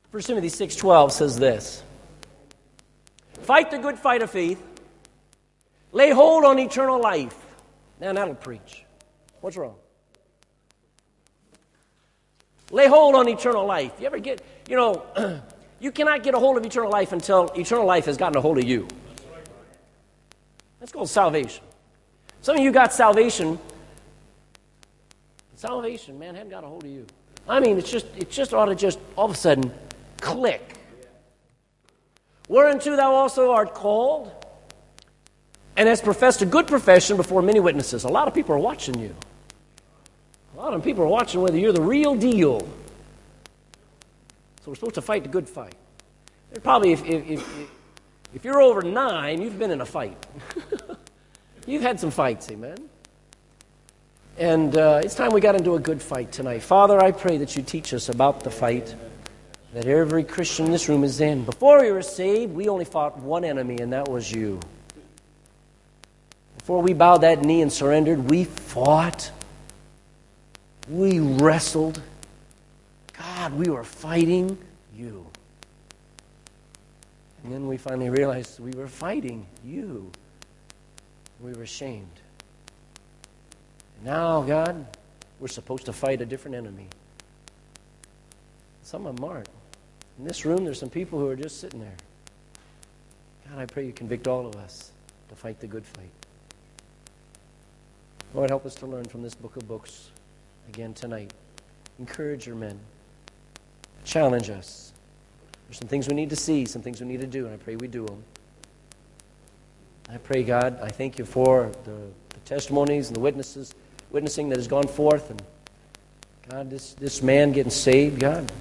1 Timothy 6:12 says this: fight the good fight of faith, lay hold on eternal life. Now that'll preach. What's wrong? Lay hold on eternal life. You ever get, you cannot get a hold of eternal life until eternal life has gotten a hold of you. That's called salvation. Some of you got salvation. Salvation, man, hadn't got a hold of you. I mean, it just ought to just all of a sudden click. Whereunto thou also art called, and hast professed a good profession before many witnesses. A lot of people are watching you. A lot of people are watching whether you're the real deal. So we're supposed to fight the good fight. They're probably, if you're over 9, you've been in a fight. You've had some fights, amen? And it's time we got into a good fight tonight. Father, I pray that you teach us about the fight that every Christian in this room is in. Before we were saved, we only fought one enemy, and that was you. Before we bowed that knee and surrendered, we fought. We wrestled. God, we were fighting you. And then we finally realized we were fighting you. We were ashamed. And now, God, we're supposed to fight a different enemy. Some of them aren't. In this room, there's some people who are just sitting there. God, I pray you convict all of us to fight the good fight. Lord, help us to learn from this book of books again tonight. Encourage your men. Challenge us. There's some things we need to see, some things we need to do, and I pray we do them. I pray, God, I thank you for the testimonies and the witnessing that has gone forth. And God, this man getting saved, God.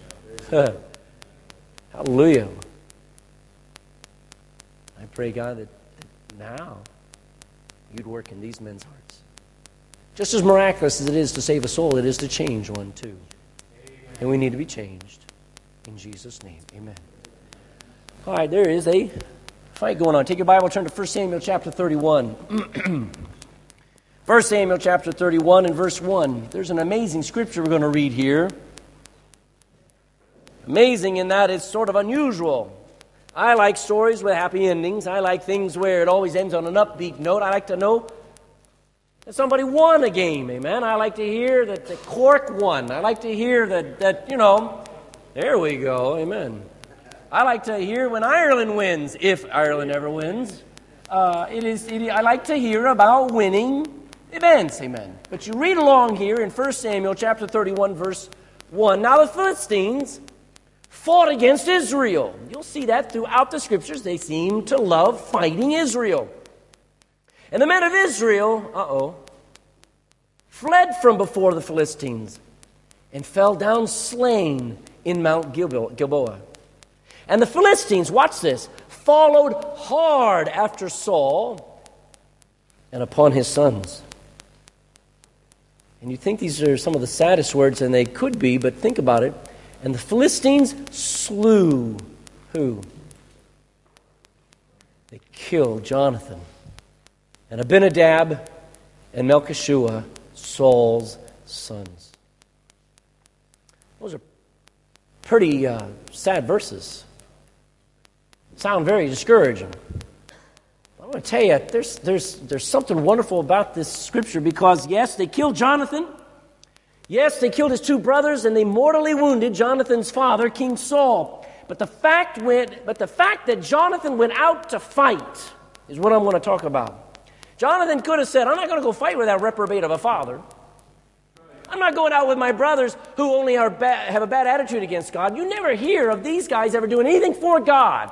Hallelujah. I pray, God, that now you'd work in these men's hearts. Just as miraculous as it is to save a soul, it is to change one too. And we need to be changed. In Jesus' name, amen. All right, there is a fight going on. Take your Bible, turn to 1 Samuel chapter 31. 1 Samuel chapter 31 and verse 1. There's an amazing scripture we're going to read here. Amazing in that it's sort of unusual. I like stories with happy endings. I like things where it always ends on an upbeat note. I like to know that somebody won a game, amen. I like to hear that the Cork won. I like to hear that there we go, amen. I like to hear when Ireland wins, if Ireland ever wins. I like to hear about winning events, amen. But you read along here in 1 Samuel chapter 31, verse 1. Now the Philistines fought against Israel. You'll see that throughout the scriptures. They seem to love fighting Israel. And the men of Israel, fled from before the Philistines and fell down slain in Mount Gilboa. And the Philistines, watch this, followed hard after Saul and upon his sons. And you think these are some of the saddest words, and they could be, but think about it. And the Philistines slew who? They killed Jonathan and Abinadab and Melchishua, Saul's sons. Those are pretty sad verses. Sound very discouraging. I'm going to tell you, there's something wonderful about this scripture because, yes, they killed Jonathan. Yes, they killed his 2 brothers, and they mortally wounded Jonathan's father, King Saul. But the fact that Jonathan went out to fight is what I'm going to talk about. Jonathan could have said, I'm not going to go fight with that reprobate of a father. I'm not going out with my brothers who only have a bad attitude against God. You never hear of these guys ever doing anything for God.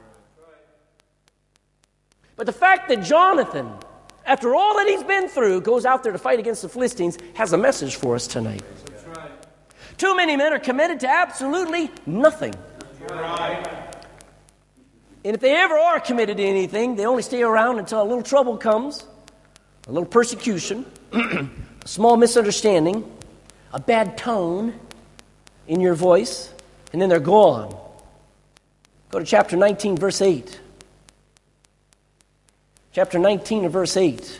But the fact that Jonathan, after all that he's been through, goes out there to fight against the Philistines has a message for us tonight. That's right. Too many men are committed to absolutely nothing. That's right. And if they ever are committed to anything, they only stay around until a little trouble comes, a little persecution, a small misunderstanding, a bad tone in your voice, and then they're gone. Go to chapter 19, verse 8. Chapter 19 and verse 8.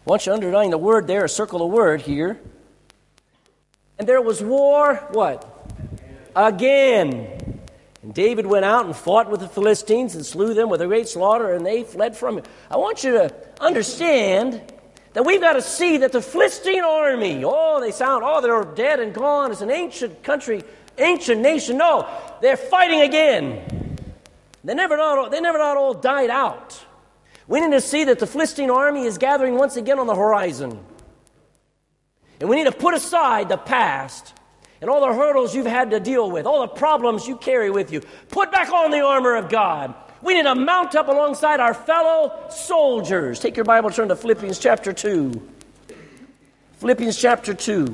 want you to underline the word there, or circle the word here. And there was war, what? Again. And David went out and fought with the Philistines and slew them with a great slaughter, and they fled from him. I want you to understand that we've got to see that the Philistine army, they're dead and gone. It's an ancient country, ancient nation. No, they're fighting again. They never not all died out. We need to see that the Philistine army is gathering once again on the horizon. And we need to put aside the past and all the hurdles you've had to deal with, all the problems you carry with you. Put back on the armor of God. We need to mount up alongside our fellow soldiers. Take your Bible, turn to Philippians chapter 2. Philippians chapter 2.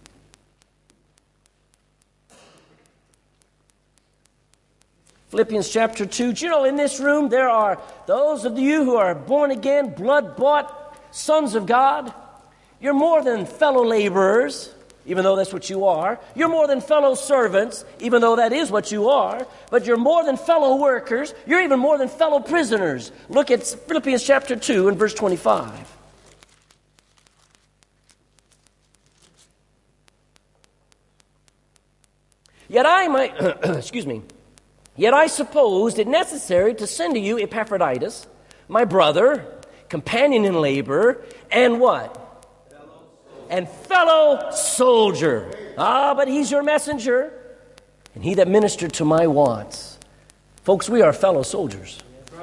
Philippians chapter 2. Do you know in this room there are those of you who are born again, blood-bought sons of God? You're more than fellow laborers, even though that's what you are. You're more than fellow servants, even though that is what you are. But you're more than fellow workers. You're even more than fellow prisoners. Look at Philippians chapter 2 and verse 25. Yet I supposed it necessary to send to you Epaphroditus, my brother, companion in labor, and what? And fellow soldier. But he's your messenger, and he that ministered to my wants. Folks, we are fellow soldiers.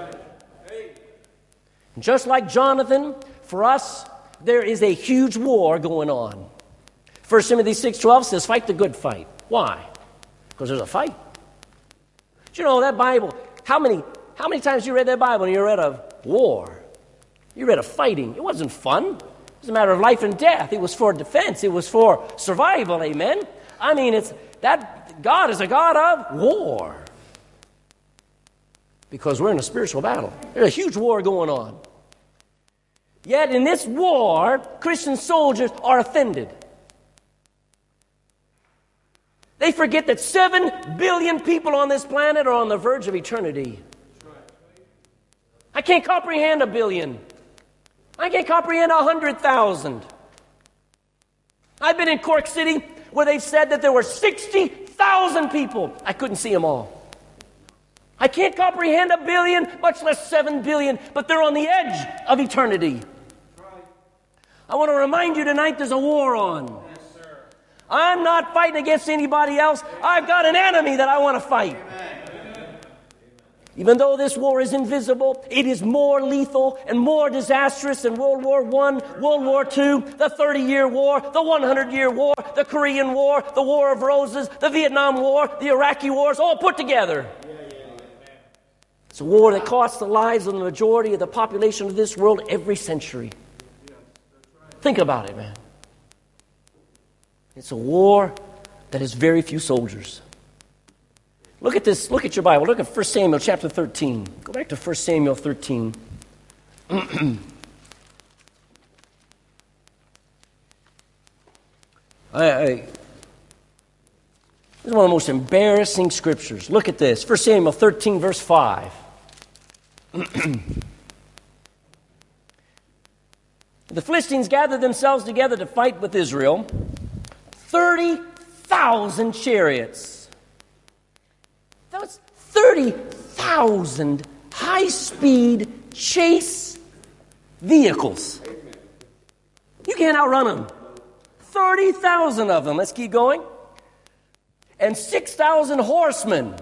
Just like Jonathan, for us, there is a huge war going on. 1 Timothy 6:12 says, fight the good fight. Why? Because there's a fight. Do you know that Bible, how many times you read that Bible and you read of war? You read of fighting. It wasn't fun. It was a matter of life and death. It was for defense. It was for survival, amen? I mean, it's that God is a God of war. Because we're in a spiritual battle. There's a huge war going on. Yet in this war, Christian soldiers are offended. They forget that 7 billion people on this planet are on the verge of eternity. I can't comprehend 1 billion. I can't comprehend 100,000. I've been in Cork City where they've said that there were 60,000 people. I couldn't see them all. I can't comprehend 1 billion, much less 7 billion, but they're on the edge of eternity. I want to remind you tonight there's a war on. I'm not fighting against anybody else. I've got an enemy that I want to fight. Even though this war is invisible, it is more lethal and more disastrous than World War I, World War II, the 30-year war, the 100-year war, the Korean War, the War of Roses, the Vietnam War, the Iraqi wars, all put together. It's a war that costs the lives of the majority of the population of this world every century. Think about it, man. It's a war that has very few soldiers. Look at this. Look at your Bible. Look at 1 Samuel chapter 13. Go back to 1 Samuel 13. This is one of the most embarrassing scriptures. Look at this. 1 Samuel 13, verse 5. The Philistines gathered themselves together to fight with Israel. 30,000 chariots. That's 30,000 high-speed chase vehicles. You can't outrun them. 30,000 of them. Let's keep going. And 6,000 horsemen.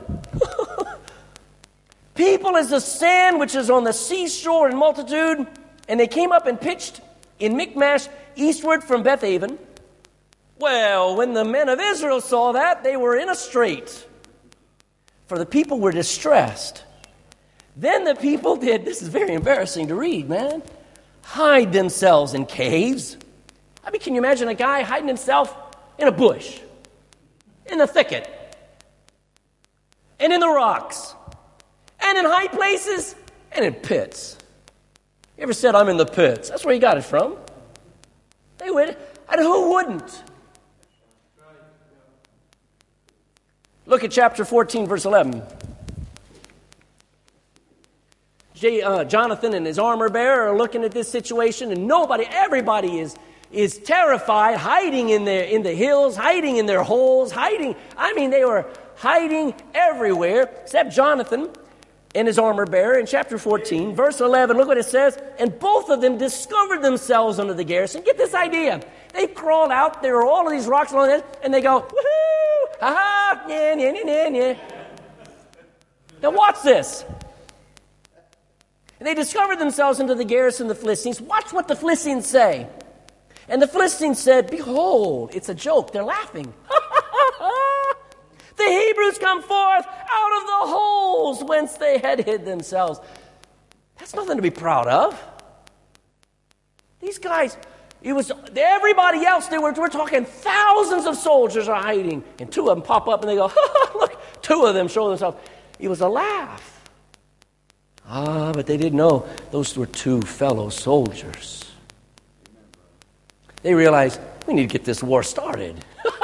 People as the sand which is on the seashore in multitude. And they came up and pitched in Michmash eastward from Bethaven. Well, when the men of Israel saw that, they were in a strait. For the people were distressed. Then the people did, this is very embarrassing to read, man, hide themselves in caves. I mean, can you imagine a guy hiding himself in a bush, in the thicket, and in the rocks, and in high places, and in pits? You ever said, I'm in the pits? That's where you got it from. They would. And who wouldn't? Look at chapter 14, verse 11. Jonathan and his armor bearer are looking at this situation, and everybody is terrified, hiding in the hills, hiding in their holes, hiding. I mean, they were hiding everywhere, except Jonathan and his armor bearer. In chapter 14, verse 11, look what it says. And both of them discovered themselves under the garrison. Get this idea. They crawled out. There were all of these rocks along this, and they go, woohoo, ha-ha, yeah, yeah, yeah, yeah. Now watch this. And they discovered themselves into the garrison of the Philistines. Watch what the Philistines say. And the Philistines said, behold, it's a joke. They're laughing. The Hebrews come forth out of the holes whence they had hid themselves. That's nothing to be proud of. These guys, everybody else, we're talking thousands of soldiers are hiding. And two of them pop up and they go, look, two of them show themselves. It was a laugh. But they didn't know those were two fellow soldiers. They realized, we need to get this war started.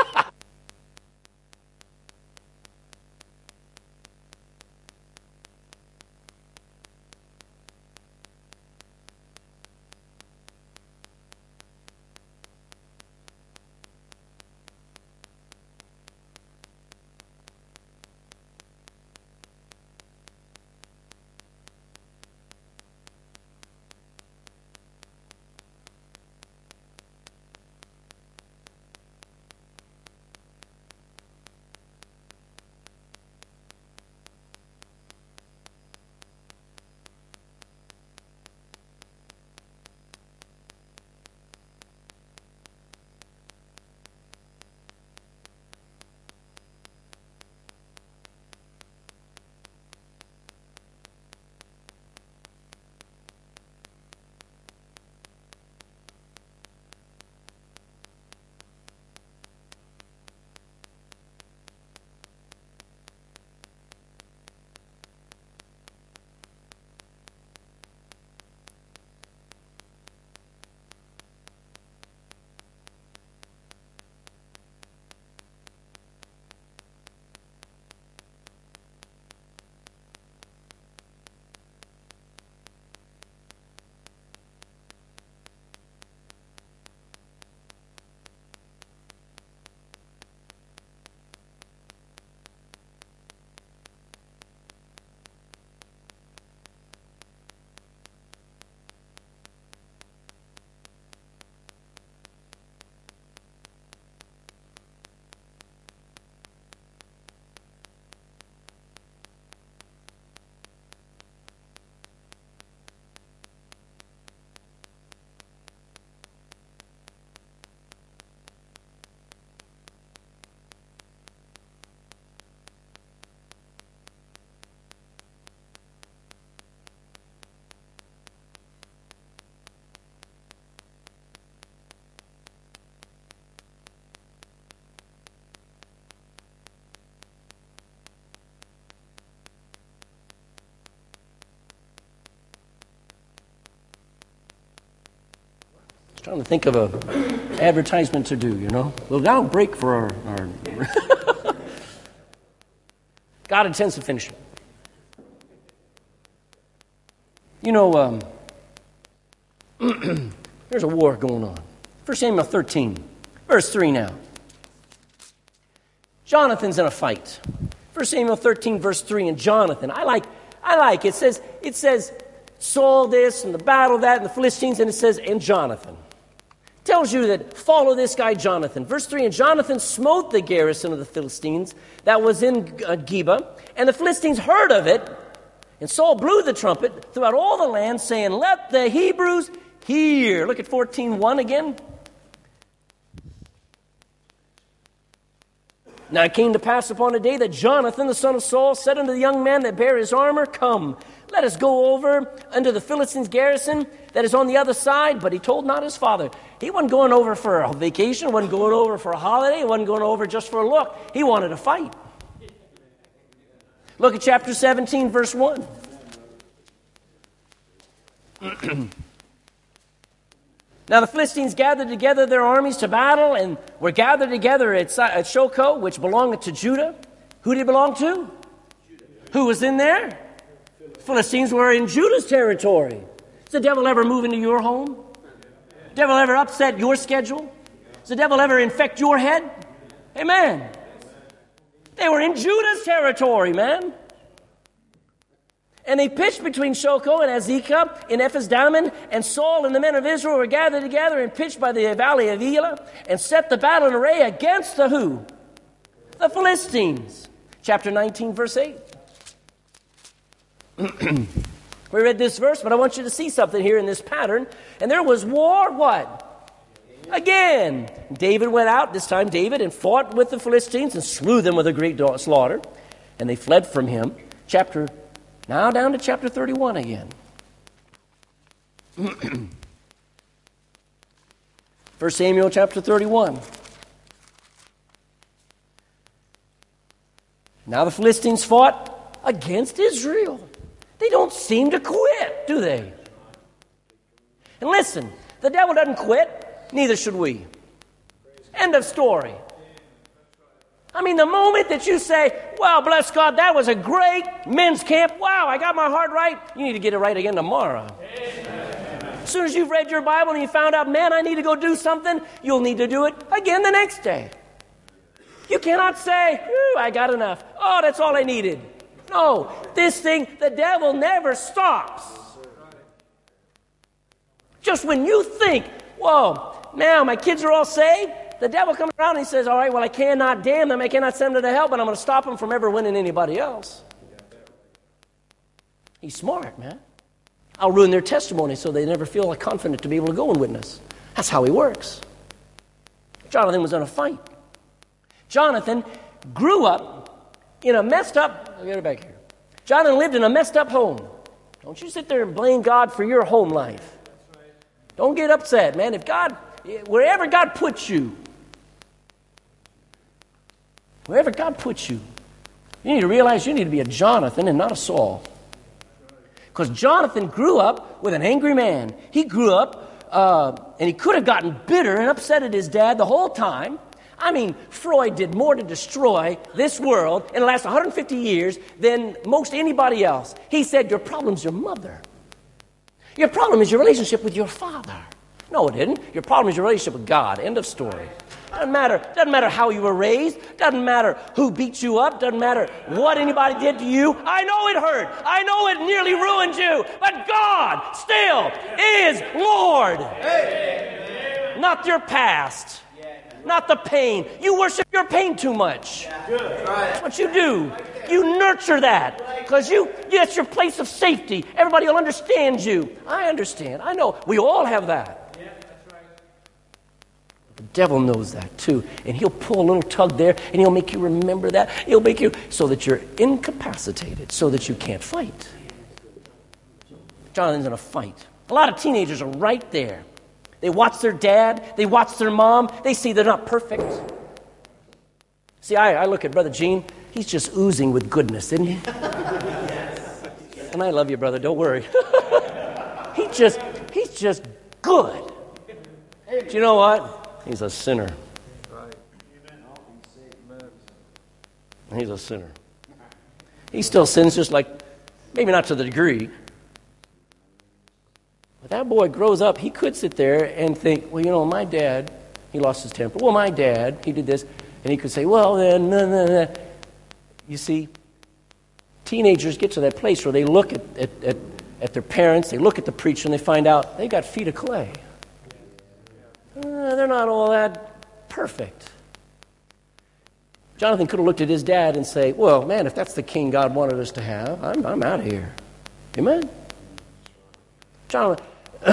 Trying to think of an advertisement to do, Well, that'll break for our God intends to finish it. There's a war going on. 1 Samuel 13, verse 3 now. Jonathan's in a fight. 1 Samuel 13, verse 3, and Jonathan. I like it. It says Saul this and the battle that and the Philistines, and it says, and Jonathan. Tells you that follow this guy Jonathan. Verse 3, and Jonathan smote the garrison of the Philistines that was in Geba, and the Philistines heard of it, and Saul blew the trumpet throughout all the land, saying, let the Hebrews hear. Look at 14:1 again. Now it came to pass upon a day that Jonathan, the son of Saul, said unto the young man that bare his armor, come, let us go over unto the Philistines' garrison that is on the other side. But he told not his father. He wasn't going over for a vacation, wasn't going over for a holiday, he wasn't going over just for a look. He wanted to fight. Look at chapter 17, verse 1. Now the Philistines gathered together their armies to battle, and were gathered together at Shochoh, which belonged to Judah. Who did it belong to? Judah. Who was in there? Philistines were in Judah's territory. Does the devil ever move into your home? The devil ever upset your schedule? Does the devil ever infect your head? Amen. They were in Judah's territory, man. And they pitched between Shoko and Azekah in Ephes-Dammim, and Saul and the men of Israel were gathered together and pitched by the valley of Elah, and set the battle in array against the who? The Philistines. Chapter 19, verse 8. We read this verse, but I want you to see something here in this pattern. And there was war, what? Again. David went out, this time David, and fought with the Philistines and slew them with a great slaughter. And they fled from him. Now down to chapter 31 again. 1 Samuel chapter 31. Now the Philistines fought against Israel. They don't seem to quit, do they? And listen, the devil doesn't quit, neither should we. End of story. I mean, the moment that you say, well, bless God, that was a great men's camp. Wow, I got my heart right. You need to get it right again tomorrow. As soon as you've read your Bible and you found out, man, I need to go do something, you'll need to do it again the next day. You cannot say, I got enough. Oh, that's all I needed. No, this thing, the devil never stops. Just when you think, whoa, now my kids are all saved, the devil comes around and he says, all right, well, I cannot damn them. I cannot send them to hell, but I'm going to stop them from ever winning anybody else. He's smart, man. I'll ruin their testimony so they never feel confident to be able to go and witness. That's how he works. Jonathan was in a fight. Jonathan grew up in a messed up, I'll get it back here. Jonathan lived in a messed up home. Don't you sit there and blame God for your home life. Don't get upset, man. Wherever God puts you, you need to realize you need to be a Jonathan and not a Saul. Because Jonathan grew up with an angry man. He grew up, and he could have gotten bitter and upset at his dad the whole time. I mean, Freud did more to destroy this world in the last 150 years than most anybody else. He said, your problem's your mother. Your problem is your relationship with your father. No, it didn't. Your problem is your relationship with God. End of story. Doesn't matter how you were raised. Doesn't matter who beat you up. Doesn't matter what anybody did to you. I know it hurt. I know it nearly ruined you. But God still is Lord. Hey. Not your past. Not the pain. You worship your pain too much. That's what you do. You nurture that. Because that's your place of safety. Everybody will understand you. I understand. I know. We all have that. The devil knows that too. And he'll pull a little tug there and he'll make you remember that. He'll make you so that you're incapacitated, so that you can't fight. Jonathan's in a fight. A lot of teenagers are right there. They watch their dad. They watch their mom. They see they're not perfect. See, I look at Brother Gene. He's just oozing with goodness, isn't he? And I love you, brother. Don't worry. He's just good. Do you know what? He's a sinner. He's a sinner. He still sins, just like, maybe not to the degree. But that boy grows up, he could sit there and think, well, my dad, he lost his temper. Well, my dad, he did this. And he could say, well, then, nah. You see, teenagers get to that place where they look at their parents, they look at the preacher, and they find out they got feet of clay. They're not all that perfect. Jonathan could have looked at his dad and say, well, man, if that's the king God wanted us to have, I'm out of here. Amen? Jonathan,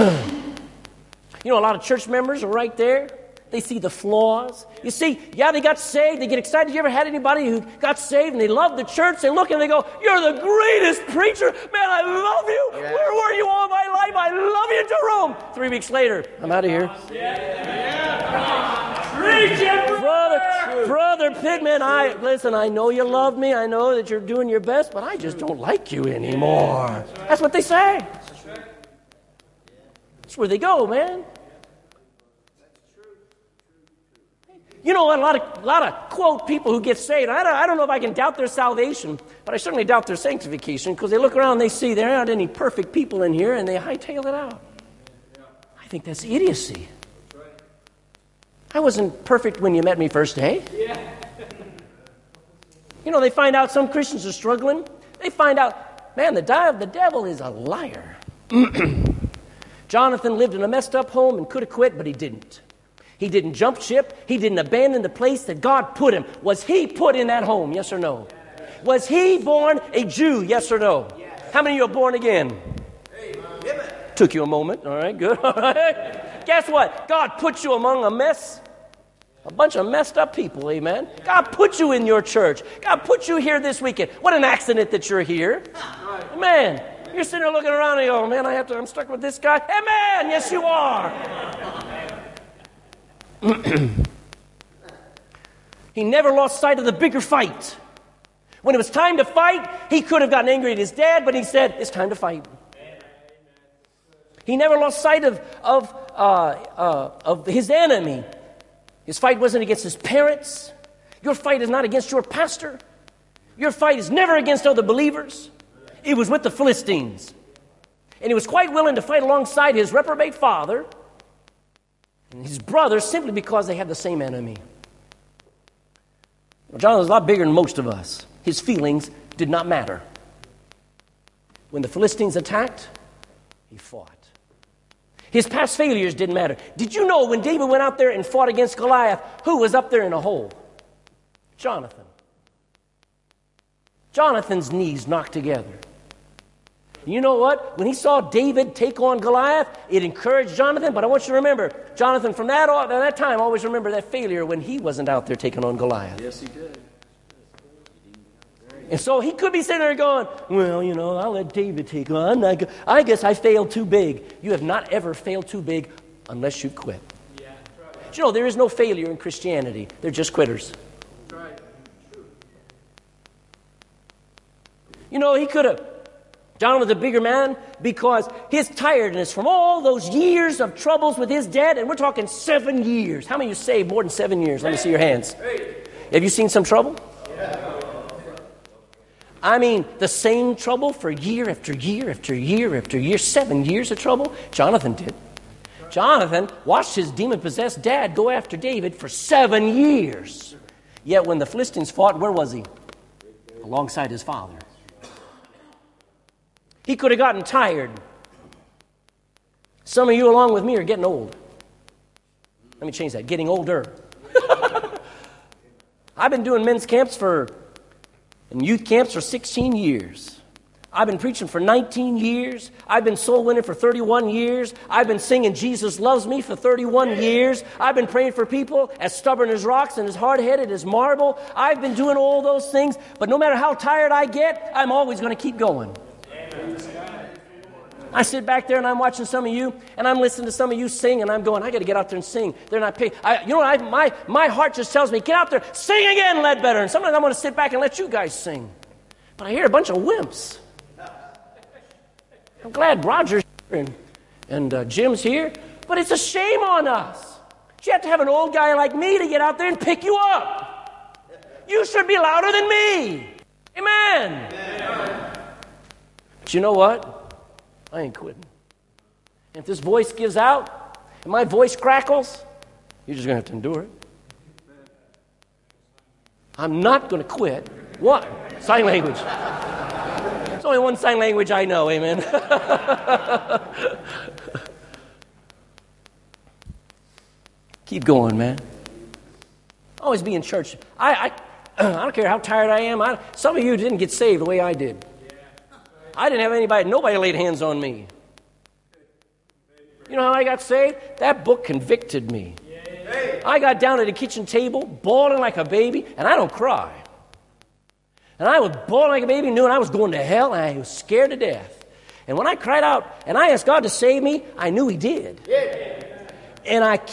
a lot of church members are right there. They see the flaws. You see, they got saved. They get excited. You ever had anybody who got saved and they love the church? They look and they go, you're the greatest preacher. Man, I love you. Yeah. Where were you all my life? I love you, Jerome. 3 weeks later, I'm out of here. Brother Pittman, I know you love me. I know that you're doing your best, but I just don't like you anymore. That's what they say. That's where they go, man. You know, a lot of quote people who get saved. I don't know if I can doubt their salvation, but I certainly doubt their sanctification, because they look around and they see there aren't any perfect people in here, and they hightail it out. I think that's idiocy. I wasn't perfect when you met me first day. You know, they find out some Christians are struggling. They find out, man, the devil is a liar. Jonathan lived in a messed up home and could have quit, but he didn't. He didn't jump ship. He didn't abandon the place that God put him. Was he put in that home? Yes or no? Was he born a Jew? Yes or no? How many of you are born again? Took you a moment. All right, good. All right. Guess what? God put you among a mess. A bunch of messed up people, amen? God put you in your church. God put you here this weekend. What an accident that you're here. Man, you're sitting there looking around and you go, man, I'm stuck with this guy. Amen, yes you are. He never lost sight of the bigger fight. When it was time to fight, he could have gotten angry at his dad, but he said, it's time to fight. He never lost sight of his enemy. His fight wasn't against his parents. Your fight is not against your pastor. Your fight is never against other believers. It was with the Philistines. And he was quite willing to fight alongside his reprobate father and his brothers simply because they had the same enemy. Well, John was a lot bigger than most of us. His feelings did not matter. When the Philistines attacked, he fought. His past failures didn't matter. Did you know when David went out there and fought against Goliath, who was up there in a hole? Jonathan. Jonathan's knees knocked together. You know what? When he saw David take on Goliath, it encouraged Jonathan. But I want you to remember, Jonathan, from that time, always remember that failure when he wasn't out there taking on Goliath. Yes, he did. And so he could be sitting there going, well, you know, I'll let David take on. I guess I failed too big. You have not ever failed too big unless you quit. Yeah, right. But you know, there is no failure in Christianity. They're just quitters. Right. You know, John was a bigger man because his tiredness from all those years of troubles with his dad, and we're talking 7 years. How many of you saved more than 7 years? Let me see your hands. Have you seen some trouble? Yeah. I mean, the same trouble for year after year after year after year, 7 years of trouble? Jonathan did. Jonathan watched his demon-possessed dad go after David for 7 years. Yet when the Philistines fought, where was he? Alongside his father. He could have gotten tired. Some of you along with me are getting old. Let me change that. Getting older. I've been doing men's camps and youth camps for 16 years. I've been preaching for 19 years. I've been soul winning for 31 years. I've been singing Jesus Loves Me for 31 years. I've been praying for people as stubborn as rocks and as hard-headed as marble. I've been doing all those things, but no matter how tired I get, I'm always going to keep going. I sit back there and I'm watching some of you, and I'm listening to some of you sing, and I'm going, I got to get out there and sing. They're not paid. My heart just tells me, get out there, sing again, Ledbetter. And sometimes I'm going to sit back and let you guys sing. But I hear a bunch of wimps. I'm glad Roger's here and Jim's here, but it's a shame on us. You have to have an old guy like me to get out there and pick you up. You should be louder than me. Amen. But you know what? I ain't quitting. And if this voice gives out and my voice crackles, you're just going to have to endure it. I'm not going to quit. What? Sign language. There's only one sign language I know, amen. Keep going, man. Always be in church. I don't care how tired I am. Some of you didn't get saved the way I did. I didn't have nobody laid hands on me. You know how I got saved? That book convicted me. I got down at the kitchen table, bawling like a baby, and I don't cry. And I was bawling like a baby, knew I was going to hell, and I was scared to death. And when I cried out and I asked God to save me, I knew He did. And I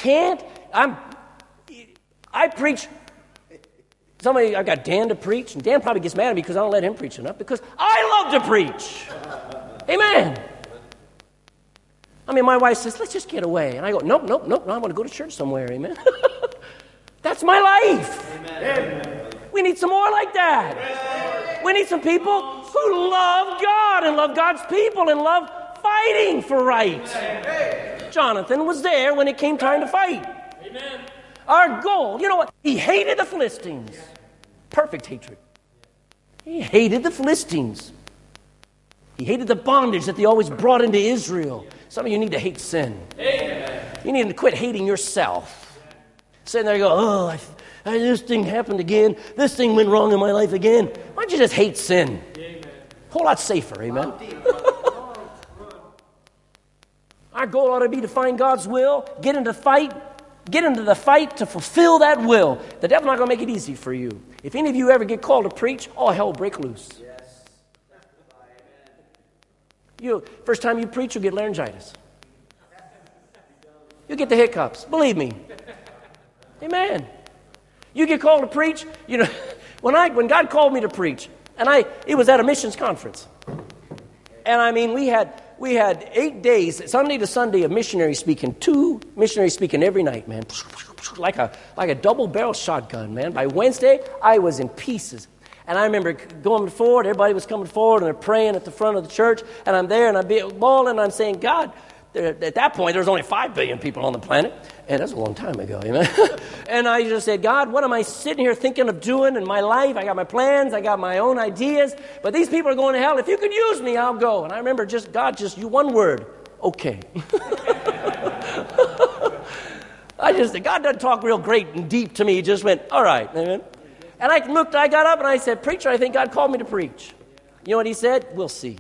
preach. I've got Dan to preach, and Dan probably gets mad at me because I don't let him preach enough, because I love to preach. Amen. I mean, my wife says, let's just get away. And I go, nope, I want to go to church somewhere, amen. That's my life. Amen. We need some more like that. We need some people who love God and love God's people and love fighting for right. Jonathan was there when it came time to fight. Amen. Our goal, you know what? He hated the Philistines. Perfect hatred. He hated the Philistines. He hated the bondage that they always brought into Israel. Some of you need to hate sin. Amen. You need to quit hating yourself. Sitting there and go, oh, this thing happened again. This thing went wrong in my life again. Why don't you just hate sin? Amen. A whole lot safer, amen? Our goal ought to be to find God's will, get into the fight to fulfill that will. The devil's not going to make it easy for you. If any of you ever get called to preach, all hell break loose. First time you preach, you'll get laryngitis. You'll get the hiccups. Believe me. Amen. You get called to preach. You know, when God called me to preach, and it was at a missions conference, and I mean we had 8 days, Sunday to Sunday, of missionary speaking. 2 missionaries speaking every night, man, like a double-barrel shotgun, man. By Wednesday, I was in pieces. And I remember going forward, everybody was coming forward, and they're praying at the front of the church, and I'm there, and I'm bawling, and I'm saying, God, at that point, there was only 5 billion people on the planet, and that's a long time ago, amen? And I just said, God, what am I sitting here thinking of doing in my life? I got my plans, I got my own ideas, but these people are going to hell. If you could use me, I'll go. And I remember God, you one word, okay. God doesn't talk real great and deep to me. He just went, all right, amen? And I got up and I said, preacher, I think God called me to preach. You know what he said? We'll see.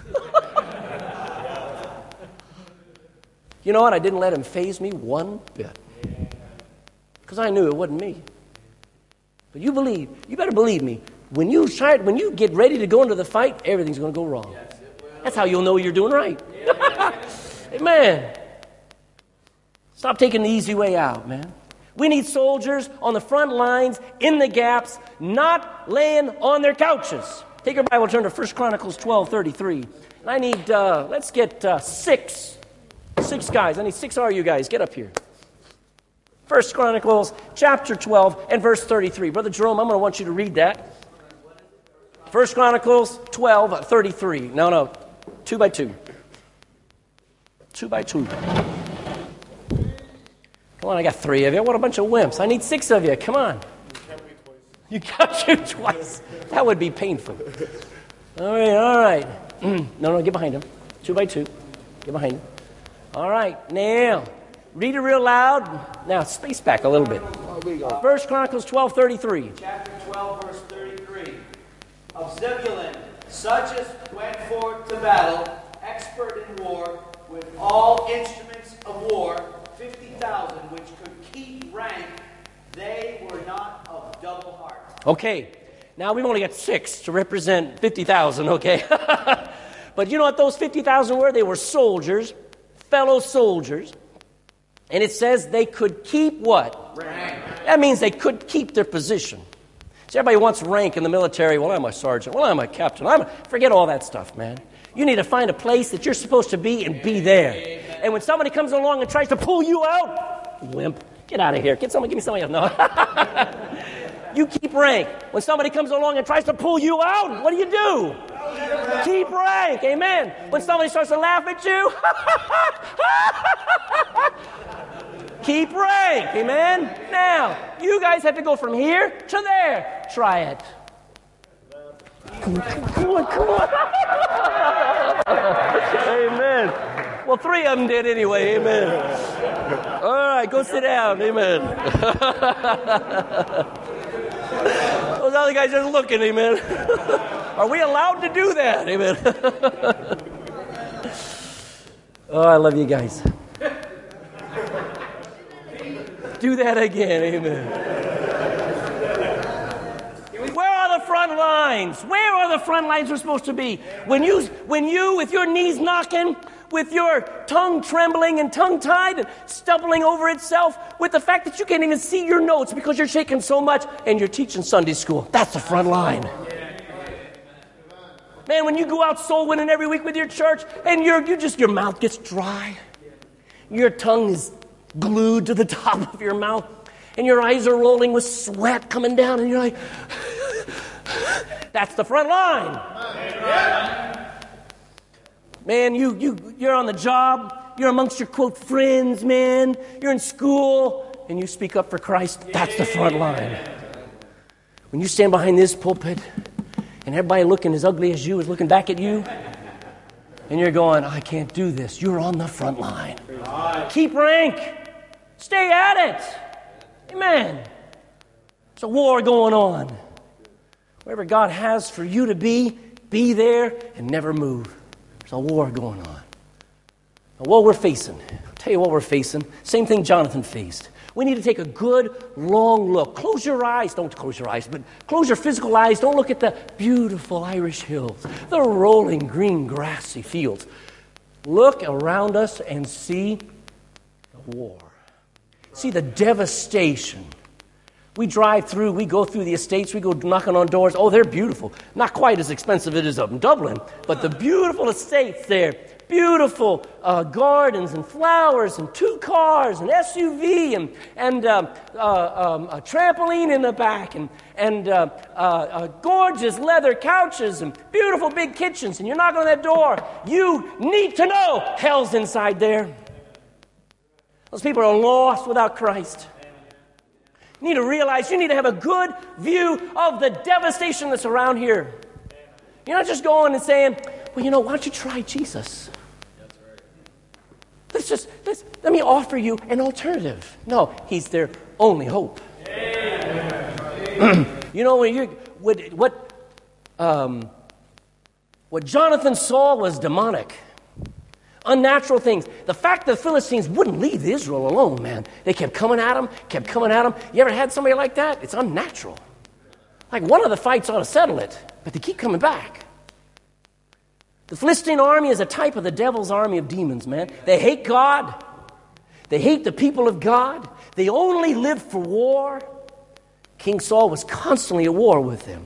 You know what? I didn't let him faze me one bit. Because I knew it wasn't me. But you better believe me. When you get ready to go into the fight, everything's going to go wrong. That's how you'll know you're doing right. Amen. Stop taking the easy way out, man. We need soldiers on the front lines, in the gaps, not laying on their couches. Take your Bible, turn to 1 Chronicles 12:33. And I need, let's get 6 guys. I need 6 of you guys. Get up here. 1 Chronicles chapter 12 and verse 33. Brother Jerome, I'm going to want you to read that. 1 Chronicles 12:33. No, 2 by 2. 2 by 2. Come on, I got 3 of you. What a bunch of wimps. I need 6 of you. Come on. You got you twice. That would be painful. All right. No, get behind him. 2 by 2. Get behind him. All right, now, read it real loud. Now, space back a little bit. 1 Chronicles 12:33. Chapter 12, verse 33. Of Zebulun, such as went forth to battle, expert in war, with all instruments of war, 50,000, which could keep rank, they were not of double heart. Okay, now we've only got 6 to represent 50,000, okay? But you know what those 50,000 were? They were soldiers, fellow soldiers. And it says they could keep what? Rank. That means they could keep their position. See, everybody wants rank in the military. Well, I'm a sergeant. Well, I'm a captain. Forget all that stuff, man. You need to find a place that you're supposed to be and be there. Amen. And when somebody comes along and tries to pull you out, wimp, get out of here. Give me somebody else. No. You keep rank. When somebody comes along and tries to pull you out, what do? Keep rank. Amen. When somebody starts to laugh at you, keep rank. Amen. Now, you guys have to go from here to there. Try it. Come on. Amen. Well, 3 of them did anyway. Amen. All right, go sit down. Amen. Those other guys are looking. Amen. Are we allowed to do that? Amen. Oh, I love you guys. Do that again. Amen. Front lines. Where are the front lines we're supposed to be? When you, with your knees knocking, with your tongue trembling and tongue-tied and stumbling over itself, with the fact that you can't even see your notes because you're shaking so much and you're teaching Sunday school. That's the front line. Man, when you go out soul winning every week with your church and your mouth gets dry, your tongue is glued to the top of your mouth, and your eyes are rolling with sweat coming down, and you're like, that's the front line. Man, you're on the job, you're amongst your, quote, friends, man, you're in school, and you speak up for Christ. That's the front line. When you stand behind this pulpit, and everybody looking as ugly as you is looking back at you, and you're going, I can't do this. You're on the front line. Keep rank. Stay at it. Amen. There's a war going on. Wherever God has for you to be there and never move. There's a war going on. Now, what we're facing, I'll tell you what we're facing. Same thing Jonathan faced. We need to take a good, long look. Close your eyes. Don't close your eyes, but close your physical eyes. Don't look at the beautiful Irish hills, the rolling green grassy fields. Look around us and see the war. See the devastation. We drive through, we go through the estates, we go knocking on doors. Oh, they're beautiful. Not quite as expensive as it is up in Dublin, but the beautiful estates there. Beautiful gardens and flowers and 2 cars and SUV and a trampoline in the back and gorgeous leather couches and beautiful big kitchens. And you're knocking on that door. You need to know hell's inside there. Those people are lost without Christ. You need to realize you need to have a good view of the devastation that's around here. You're not just going and saying, well, why don't you try Jesus? Let me offer you an alternative. No, he's their only hope. What Jonathan saw was demonic, unnatural things. The fact that the Philistines wouldn't leave Israel alone, man. They kept coming at him. You ever had somebody like that? It's unnatural. Like one of the fights ought to settle it, but they keep coming back. The Philistine army is a type of the devil's army of demons, man. They hate God. They hate the people of God. They only live for war. King Saul was constantly at war with them.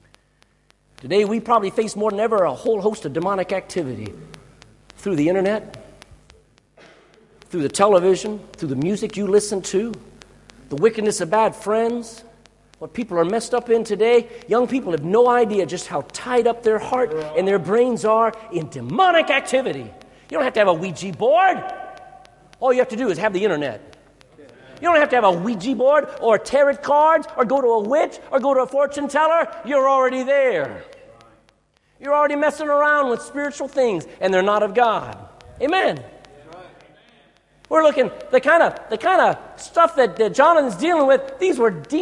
Today we probably face more than ever a whole host of demonic activity through the internet, through the television, through the music you listen to, the wickedness of bad friends. What people are messed up in today, young people have no idea just how tied up their heart and their brains are in demonic activity. You don't have to have a Ouija board. All you have to do is have the internet. You don't have to have a Ouija board or tarot cards or go to a witch or go to a fortune teller. You're already there. You're already messing around with spiritual things, and they're not of God. Amen. We're looking the kind of stuff that Jonathan's dealing with. These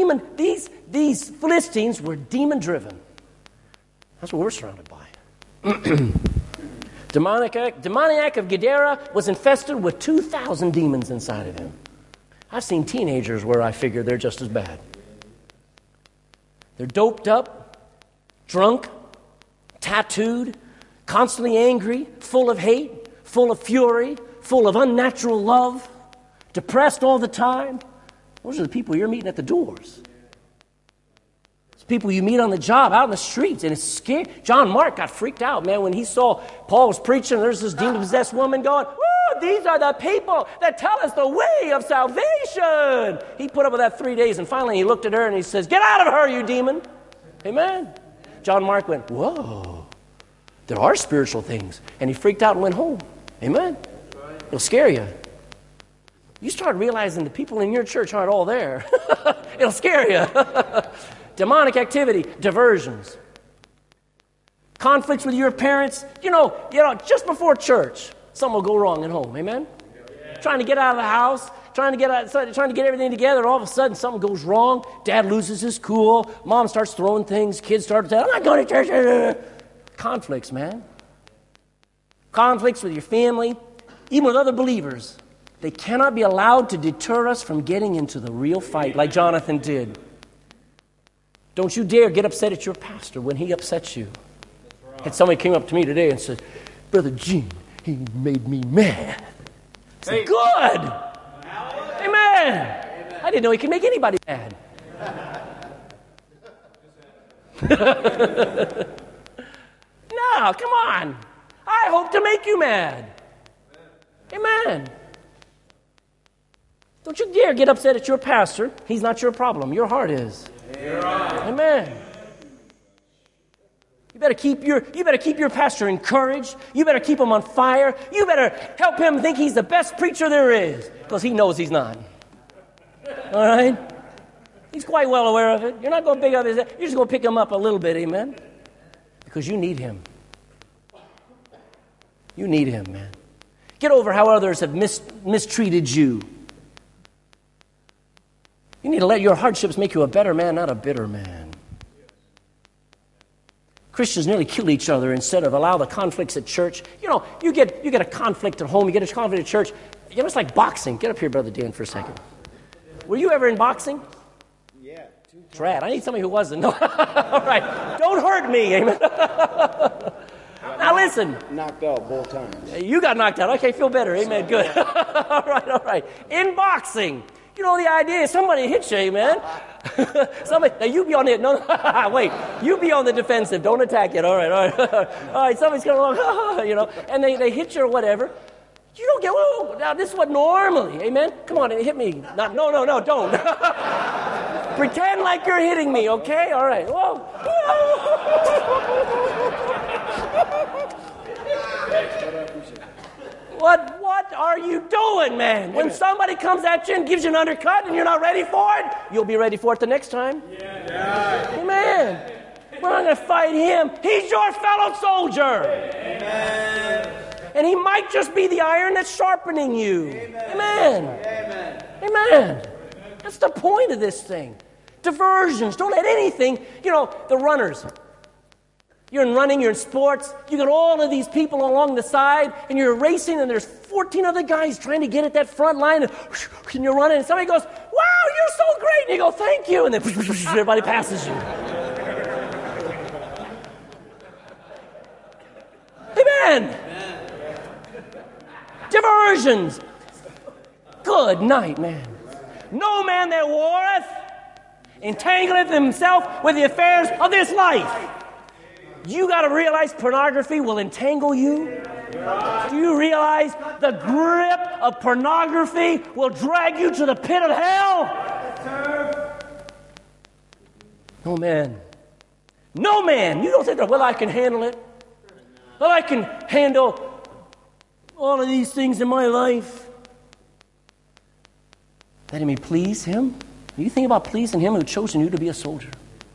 Philistines were demon driven. That's what we're surrounded by. Demoniac of Gadara was infested with 2,000 demons inside of him. I've seen teenagers where I figure they're just as bad. They're doped up, drunk, tattooed, constantly angry, full of hate, full of fury, full of unnatural love, depressed all the time. Those are the people you're meeting at the doors. It's people you meet on the job, out in the streets, and it's scary. John Mark got freaked out, man, when he saw Paul was preaching. There's this demon-possessed woman going, "Woo, these are the people that tell us the way of salvation." He put up with that 3 days, and finally he looked at her and he says, "Get out of her, you demon." Amen. John Mark went, "Whoa, there are spiritual things." And he freaked out and went home. Amen. It'll scare you. You start realizing the people in your church aren't all there. It'll scare you. Demonic activity, diversions, conflicts with your parents. Just before church, something will go wrong at home. Amen. Trying to get out of the house, trying to get everything together, and all of a sudden something goes wrong. Dad loses his cool. Mom starts throwing things. Kids start to say, "I'm not going to church." Conflicts, man. Conflicts with your family. Even with other believers, they cannot be allowed to deter us from getting into the real fight like Jonathan did. Don't you dare get upset at your pastor when he upsets you. Right. And somebody came up to me today and said, "Brother Gene, he made me mad." I said, "Good." Amen. I didn't know he could make anybody mad. No, come on. I hope to make you mad. Amen. Don't you dare get upset at your pastor. He's not your problem. Your heart is. Amen. You better keep your pastor encouraged. You better keep him on fire. You better help him think he's the best preacher there is, because he knows he's not. All right? He's quite well aware of it. You're not going to pick up his head. You're just going to pick him up a little bit, amen? Because you need him. You need him, man. Get over how others have mistreated you. You need to let your hardships make you a better man, not a bitter man. Christians nearly kill each other instead of allow the conflicts at church. You know, you get a conflict at home, you get a conflict at church. You know, it's like boxing. Get up here, Brother Dan, for a second. Were you ever in boxing? Yeah. Drat, I need somebody who wasn't. No. All right. Don't hurt me. Amen. Now listen. Knocked out both times. You got knocked out. Okay, feel better. Amen. Good. All right. In boxing, you know the idea is somebody hits you, amen. Somebody, now you be on the, no, wait, you be on the defensive. Don't attack it. All right. Somebody's coming along, you know, and they hit you or whatever. You don't get, whoa, now this is what normally, amen? Come on, hit me. No, don't. Pretend like you're hitting me, okay? All right. Whoa. What are you doing, man? When somebody comes at you and gives you an undercut and you're not ready for it, you'll be ready for it the next time. Yeah. Amen. We're not going to fight him. He's your fellow soldier. Amen. And he might just be the iron that's sharpening you. Amen. That's the point of this thing. Diversions. Don't let anything, you know, the runners. You're in running, you're in sports, you got all of these people along the side, and you're racing, and there's 14 other guys trying to get at that front line, and you're running, and somebody goes, wow, you're so great, and you go, thank you, and then everybody passes you. Amen. Diversions. Good night, man. No man that warreth entangleth himself with the affairs of this life. You got to realize pornography will entangle you. Do you realize the grip of pornography will drag you to the pit of hell? No man. You don't think, well, I can handle it. Well, I can handle all of these things in my life. Letting me please him? You think about pleasing him who chosen you to be a soldier.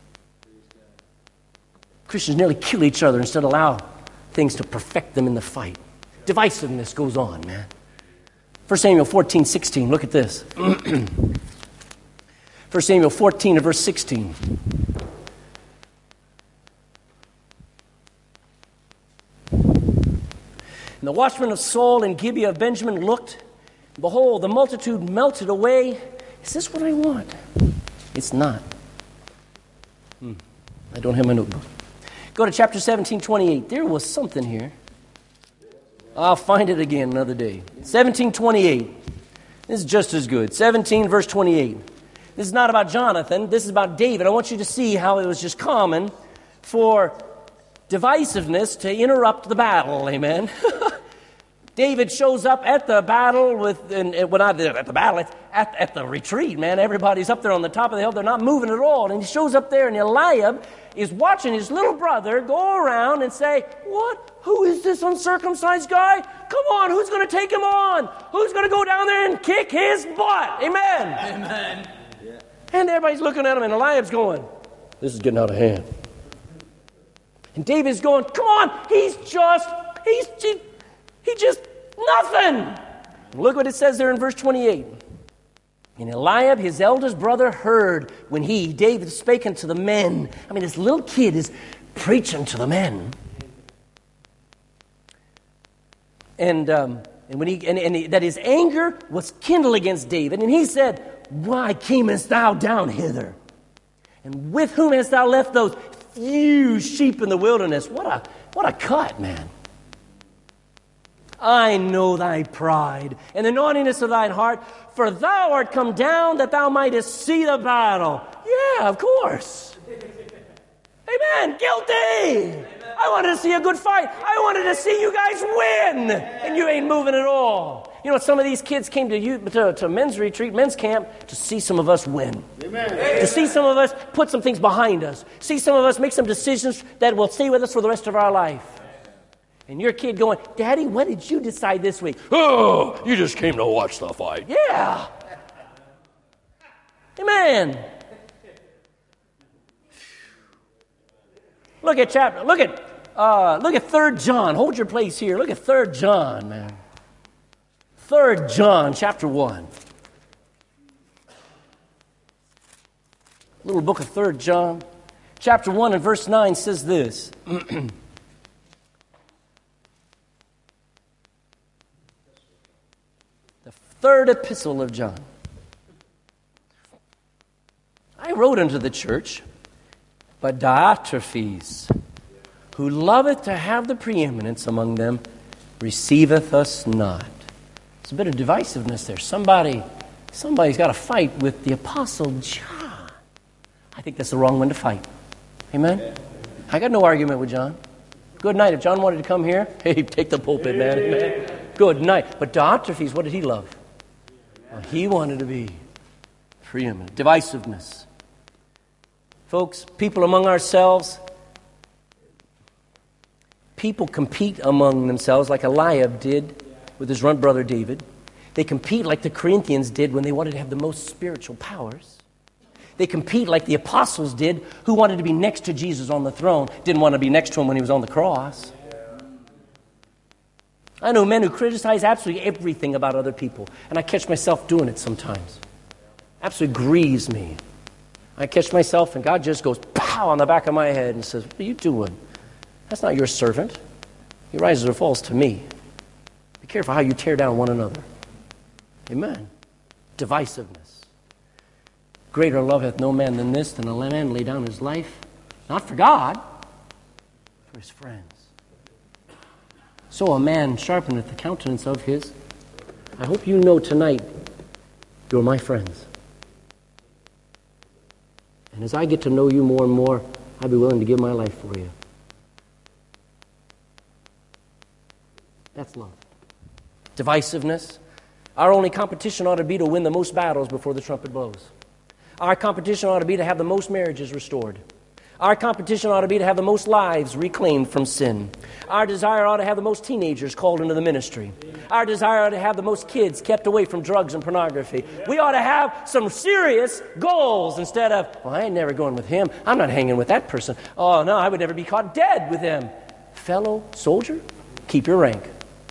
Christians nearly kill each other instead of allow things to perfect them in the fight. Divisiveness goes on, man. 1 Samuel 14:16. Look at this. 1 Samuel 14 and verse 16. And the watchmen of Saul and Gibeah of Benjamin looked, and behold, the multitude melted away. Is this what I want? It's not. I don't have my notebook. Go to chapter 17:28. There was something here. I'll find it again another day. 17:28. This is just as good. 17 verse 28. This is not about Jonathan. This is about David. I want you to see how it was just common for divisiveness to interrupt the battle. Amen. David shows up at the battle at the retreat, man. Everybody's up there on the top of the hill. They're not moving at all. And he shows up there, and Eliab is watching his little brother go around and say, what? Who is this uncircumcised guy? Come on, who's going to take him on? Who's going to go down there and kick his butt? Amen. Amen. Yeah. And everybody's looking at him, and Eliab's going, this is getting out of hand. And David's going, come on, he's just nothing. Look what it says there in verse 28. And Eliab, his eldest brother, heard when David, spake unto the men. I mean, this little kid is preaching to the men. And that his anger was kindled against David. And he said, why camest thou down hither? And with whom hast thou left those few sheep in the wilderness? What a cut, man. I know thy pride and the naughtiness of thine heart, for thou art come down that thou mightest see the battle. Yeah, of course. Amen. Guilty. I wanted to see a good fight. I wanted to see you guys win. And you ain't moving at all. You know, some of these kids came to men's retreat, men's camp, to see some of us win. Amen. To see some of us put some things behind us. See some of us make some decisions that will stay with us for the rest of our life. And your kid going, Daddy, what did you decide this week? Oh, you just came to watch the fight. Yeah. Amen. Look at 3 John. Hold your place here. Look at 3 John, man. 3 John, chapter 1. Little book of 3 John. Chapter 1 and verse 9 says this. The third epistle of John. I wrote unto the church, but Diotrephes, who loveth to have the preeminence among them, receiveth us not. There's a bit of divisiveness there. Somebody's got to fight with the Apostle John. I think that's the wrong one to fight. Amen? I got no argument with John. Good night. If John wanted to come here, hey, take the pulpit, man. Amen. Good night. But Diotrephes, what did he love? Well, he wanted to be preeminent. Divisiveness. Folks, people among ourselves, people compete among themselves like Eliab did with his runt brother David. They compete like the Corinthians did when they wanted to have the most spiritual powers. They compete like the apostles did, who wanted to be next to Jesus on the throne, didn't want to be next to him when he was on the cross. I know men who criticize absolutely everything about other people, and I catch myself doing it sometimes. Absolutely grieves me. I catch myself, and God just goes, pow, on the back of my head and says, what are you doing? That's not your servant. He rises or falls to me. Be careful how you tear down one another. Amen. Divisiveness. Greater love hath no man than this, than a man lay down his life, not for God, for his friends. So a man sharpeneth the countenance of his. I hope you know tonight you're my friends. And as I get to know you more and more, I'll be willing to give my life for you. That's love. Divisiveness. Our only competition ought to be to win the most battles before the trumpet blows. Our competition ought to be to have the most marriages restored. Our competition ought to be to have the most lives reclaimed from sin. Our desire ought to have the most teenagers called into the ministry. Our desire ought to have the most kids kept away from drugs and pornography. We ought to have some serious goals instead of, well, I ain't never going with him. I'm not hanging with that person. Oh, no, I would never be caught dead with them. Fellow soldier, keep your rank.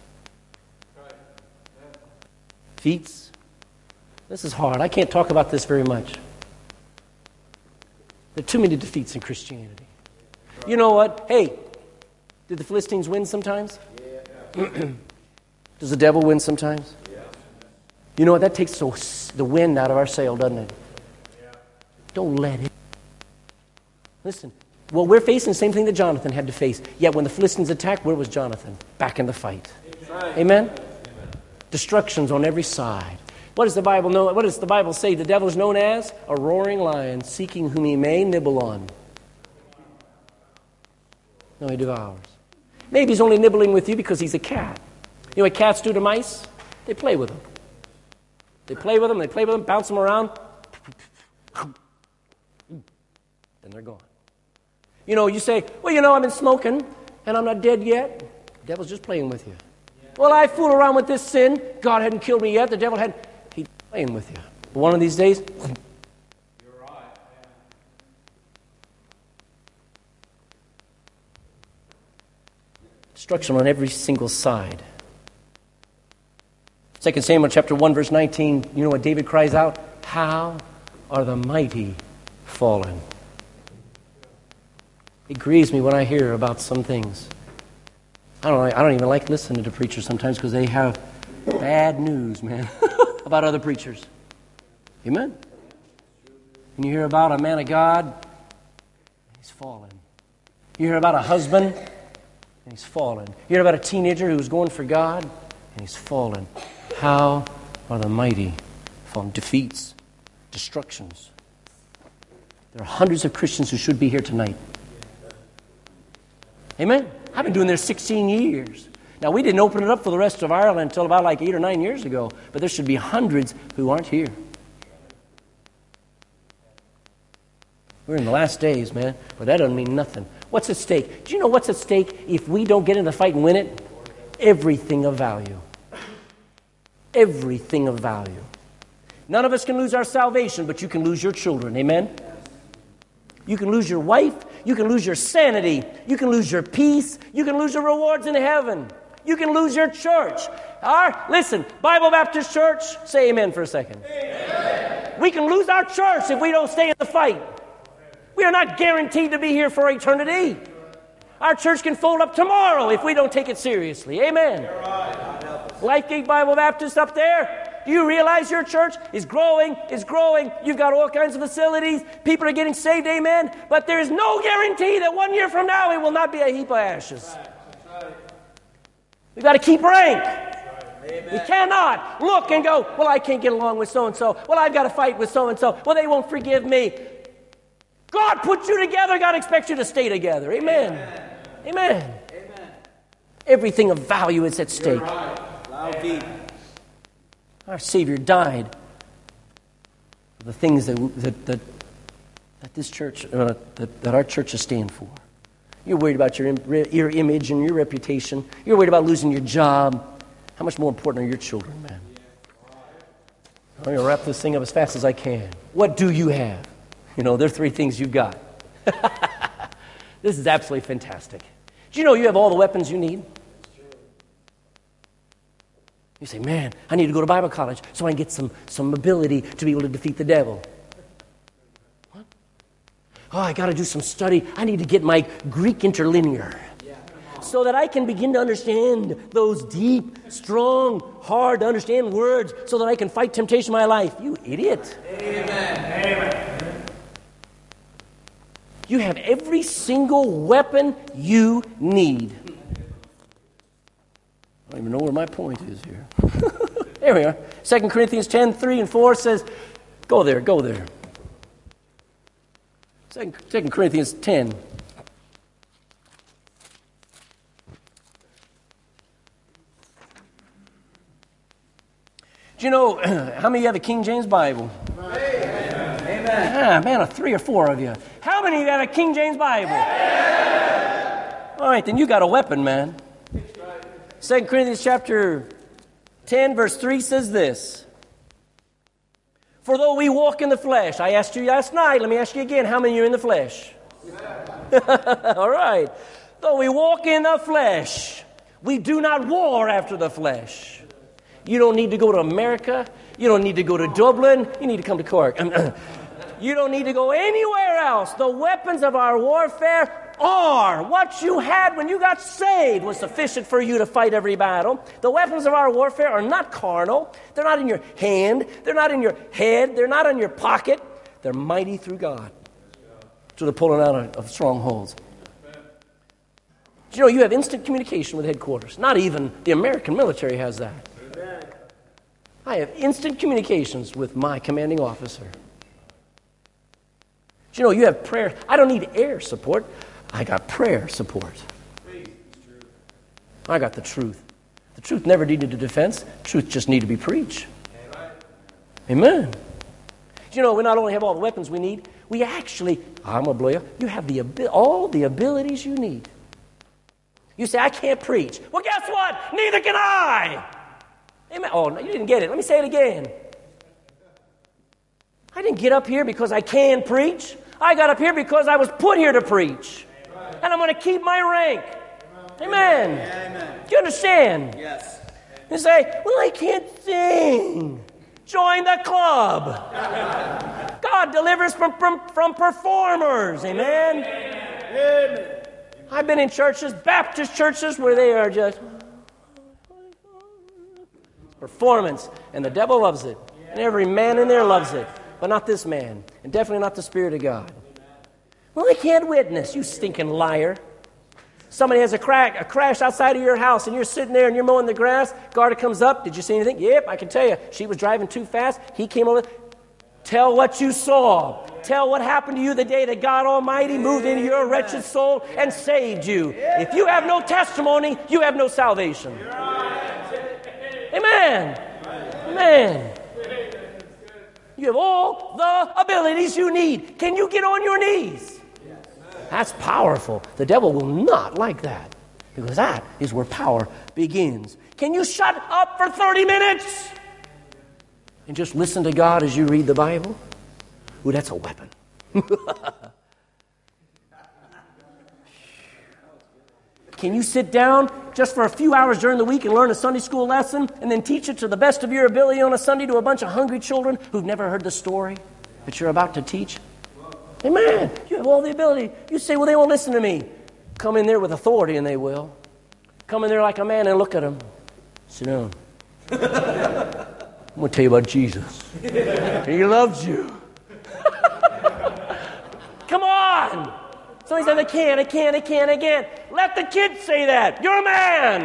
Feats. This is hard. I can't talk about this very much. There are too many defeats in Christianity. You know what? Hey, did the Philistines win sometimes? Does the devil win sometimes? You know what? That takes the wind out of our sail, doesn't it? Don't let it. Listen, well, we're facing the same thing that Jonathan had to face. Yet when the Philistines attacked, where was Jonathan? Back in the fight. Amen? Destructions on every side. What does the Bible know? What does the Bible say? The devil is known as a roaring lion, seeking whom he may nibble on. No, he devours. Maybe he's only nibbling with you because he's a cat. You know what cats do to mice? They play with them. They play with them, bounce them around. Then they're gone. You know, you say, well, you know, I've been smoking and I'm not dead yet. The devil's just playing with you. Well, I fool around with this sin. God hadn't killed me yet. The devil hadn't. He's playing with you. But one of these days, You're right. destruction on every single side. 2 Samuel chapter 1, verse 19, you know what David cries out? How are the mighty fallen? It grieves me when I hear about some things. I don't even like listening to preachers sometimes because they have bad news, man, about other preachers. Amen? And you hear about a man of God, he's fallen. You hear about a husband, and he's fallen. You hear about a teenager who's going for God, and he's fallen. How are the mighty fallen? Defeats, destructions. There are hundreds of Christians who should be here tonight. Amen? I've been doing this 16 years. Now, we didn't open it up for the rest of Ireland until about like 8 or 9 years ago, but there should be hundreds who aren't here. We're in the last days, man, but that doesn't mean nothing. What's at stake? Do you know what's at stake if we don't get in the fight and win it? Everything of value. Everything of value. None of us can lose our salvation, but you can lose your children. Amen? You can lose your wife. You can lose your sanity. You can lose your peace. You can lose your rewards in heaven. You can lose your church. Listen, Bible Baptist Church, say amen for a second. Amen. We can lose our church if we don't stay in the fight. We are not guaranteed to be here for eternity. Our church can fold up tomorrow if we don't take it seriously. Amen. Lifegate Bible Baptist up there, do you realize your church is growing, You've got all kinds of facilities. People are getting saved, amen. But there is no guarantee that 1 year from now it will not be a heap of ashes. We've got to keep rank. We cannot look and go, well, I can't get along with so-and-so. Well, I've got to fight with so-and-so. Well, they won't forgive me. God put you together. God expects you to stay together. Amen. Amen. Amen. Everything of value is at stake. Right. Our Savior died for the things that this church, that our churches stand for. You're worried about your image and your reputation. You're worried about losing your job. How much more important are your children, man? I'm going to wrap this thing up as fast as I can. What do you have? There are 3 things you've got. This is absolutely fantastic. Do you know you have all the weapons you need? You say, man, I need to go to Bible college so I can get some ability to be able to defeat the devil. What? Oh, I got to do some study. I need to get my Greek interlinear so that I can begin to understand those deep, strong, hard to understand words so that I can fight temptation in my life. You idiot. Amen. Amen. You have every single weapon you need. I don't even know where my point is here. There we are. 2 Corinthians 10, 3 and 4 says, go there. 2 Corinthians 10. Do you know how many of you have a King James Bible? Amen. Man, 3 or 4 of you. How many of you have a King James Bible? Amen. All right, then you got a weapon, man. 2 Corinthians chapter 10, verse 3 says this. For though we walk in the flesh, I asked you last night, let me ask you again, how many of you are in the flesh? All right. Though we walk in the flesh, we do not war after the flesh. You don't need to go to America. You don't need to go to Dublin. You need to come to Cork. You don't need to go anywhere else. The weapons of our warfare are what you had when you got saved was sufficient for you to fight every battle. The weapons of our warfare are not carnal. They're not in your hand. They're not in your head. They're not in your pocket. They're mighty through God to the pulling out of strongholds. Do you know you have instant communication with headquarters? Not even the American military has that. I have instant communications with my commanding officer. Do you know you have prayer? I don't need air support. I got prayer support. I got the truth. The truth never needed a defense. Truth just needed to be preached. Amen. Do you know we not only have all the weapons we need, we actually, I'm going to blow you, you have all the abilities you need. You say, I can't preach. Well, guess what? Neither can I. Amen. Oh, no, you didn't get it. Let me say it again. I didn't get up here because I can preach. I got up here because I was put here to preach. And I'm going to keep my rank. Amen. Amen. Do you understand? Yes. You say, well, I can't sing. Join the club. God delivers from performers. Amen. Amen. I've been in churches, Baptist churches, where they are just performance. And the devil loves it. And every man in there loves it. But not this man. And definitely not the Spirit of God. Well, I can't witness, you stinking liar. Somebody has a crash outside of your house, and you're sitting there and you're mowing the grass. Guard comes up. Did you see anything? Yep, I can tell you. She was driving too fast. He came over. Tell what you saw. tell what happened to you the day that God Almighty moved into your wretched soul and saved you. If you have no testimony, you have no salvation. Amen. Amen. You have all the abilities you need. Can you get on your knees? That's powerful. The devil will not like that, because that is where power begins. Can you shut up for 30 minutes and just listen to God as you read the Bible? Ooh, that's a weapon. Can you sit down just for a few hours during the week and learn a Sunday school lesson and then teach it to the best of your ability on a Sunday to a bunch of hungry children who've never heard the story that you're about to teach? Amen. You have all the ability. You say, well, they won't listen to me. Come in there with authority and they will. Come in there like a man and look at them. Sit down. I'm going to tell you about Jesus. He loves you. Come on. Somebody said, I can't. Let the kids say that. You're a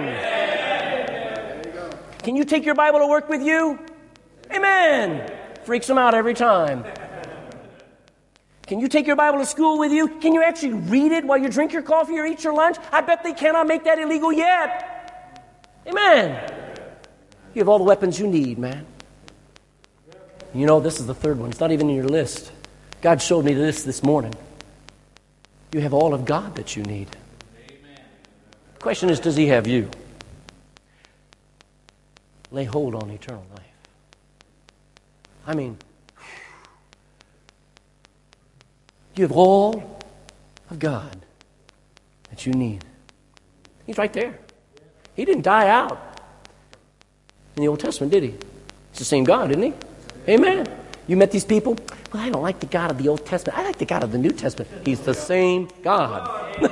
man. Can you take your Bible to work with you? Amen. Freaks them out every time. Can you take your Bible to school with you? Can you actually read it while you drink your coffee or eat your lunch? I bet they cannot make that illegal yet. Amen. You have all the weapons you need, man. You know, this is the third one. It's not even in your list. God showed me this morning. You have all of God that you need. Amen. The question is, does He have you? Lay hold on eternal life. I mean, you have all of God that you need. He's right there. He didn't die out in the Old Testament, did He? It's the same God, isn't He? Amen. You met these people? Well, I don't like the God of the Old Testament. I like the God of the New Testament. He's the same God.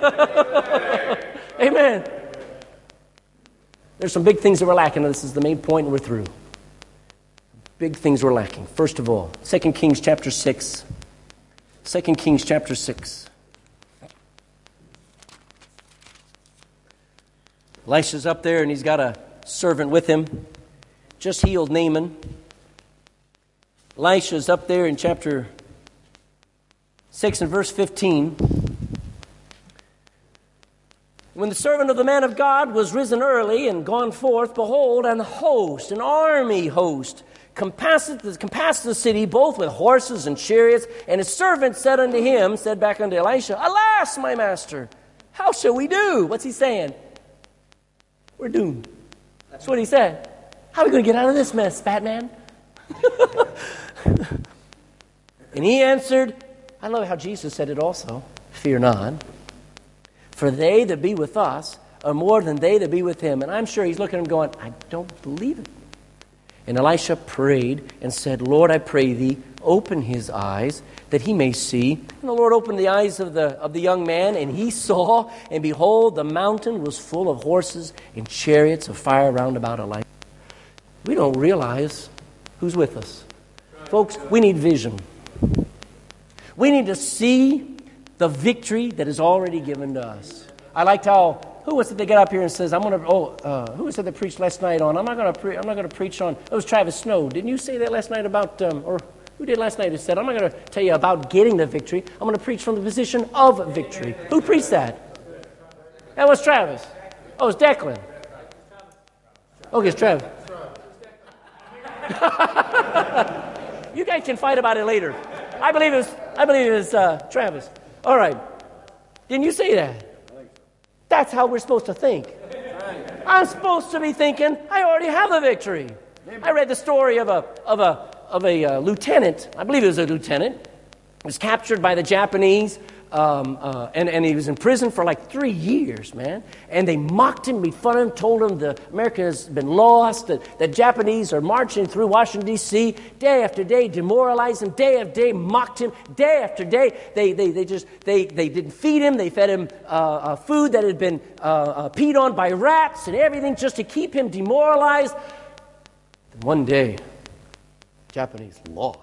Amen. There's some big things that we're lacking, and this is the main point, and we're through. Big things we're lacking. First of all, 2 Kings chapter 6. 2 Kings chapter 6. Elisha's up there, and he's got a servant with him. Just healed Naaman. Elisha's up there in chapter 6 and verse 15. When the servant of the man of God was risen early and gone forth, behold, an host, an army host, compassed the city, both with horses and chariots. And his servant said back unto Elisha, Alas, my master, how shall we do? What's he saying? We're doomed. That's what he said. How are we going to get out of this mess, fat man? And he answered, I love how Jesus said it also, fear not, for they that be with us are more than they that be with him. And I'm sure he's looking at him going, I don't believe it. And Elisha prayed and said, Lord, I pray thee, open his eyes that he may see. And the Lord opened the eyes of the young man, and he saw, and behold, the mountain was full of horses and chariots of fire round about Elisha. We don't realize who's with us. Folks, we need vision. We need to see the victory that is already given to us. I liked how, who was it that got up here and says, who was it that preached last night on, I'm not going to preach on, it was Travis Snow. Didn't you say that last night about, or who did last night? He said, I'm not going to tell you about getting the victory. I'm going to preach from the position of victory. Who preached that? That was Travis. Oh, it's Declan. Okay, it's Travis. You guys can fight about it later. I believe it was Travis. All right. Didn't you say that? That's how we're supposed to think. I'm supposed to be thinking, I already have the victory. I read the story of a lieutenant. I believe it was a lieutenant. Was captured by the Japanese. And he was in prison for like 3 years, man. And they mocked him, made fun of him, told him that America has been lost, that the Japanese are marching through Washington, D.C. day after day, demoralized him, day after day, mocked him, day after day. They didn't feed him. They fed him food that had been peed on by rats and everything just to keep him demoralized. And one day, Japanese lost.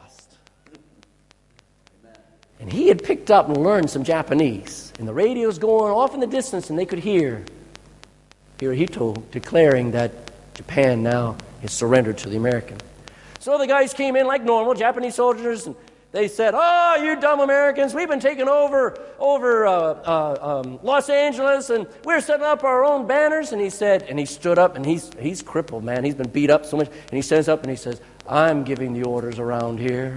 And he had picked up and learned some Japanese. And the radio was going off in the distance, and they could hear Hirohito declaring that Japan now is surrendered to the American. So the guys came in like normal, Japanese soldiers, and They said, "Oh, you dumb Americans, we've been taking over Los Angeles, and we're setting up our own banners." And he said, and he stood up, and he's crippled, man. He's been beat up so much. And he stands up and he says, "I'm giving the orders around here."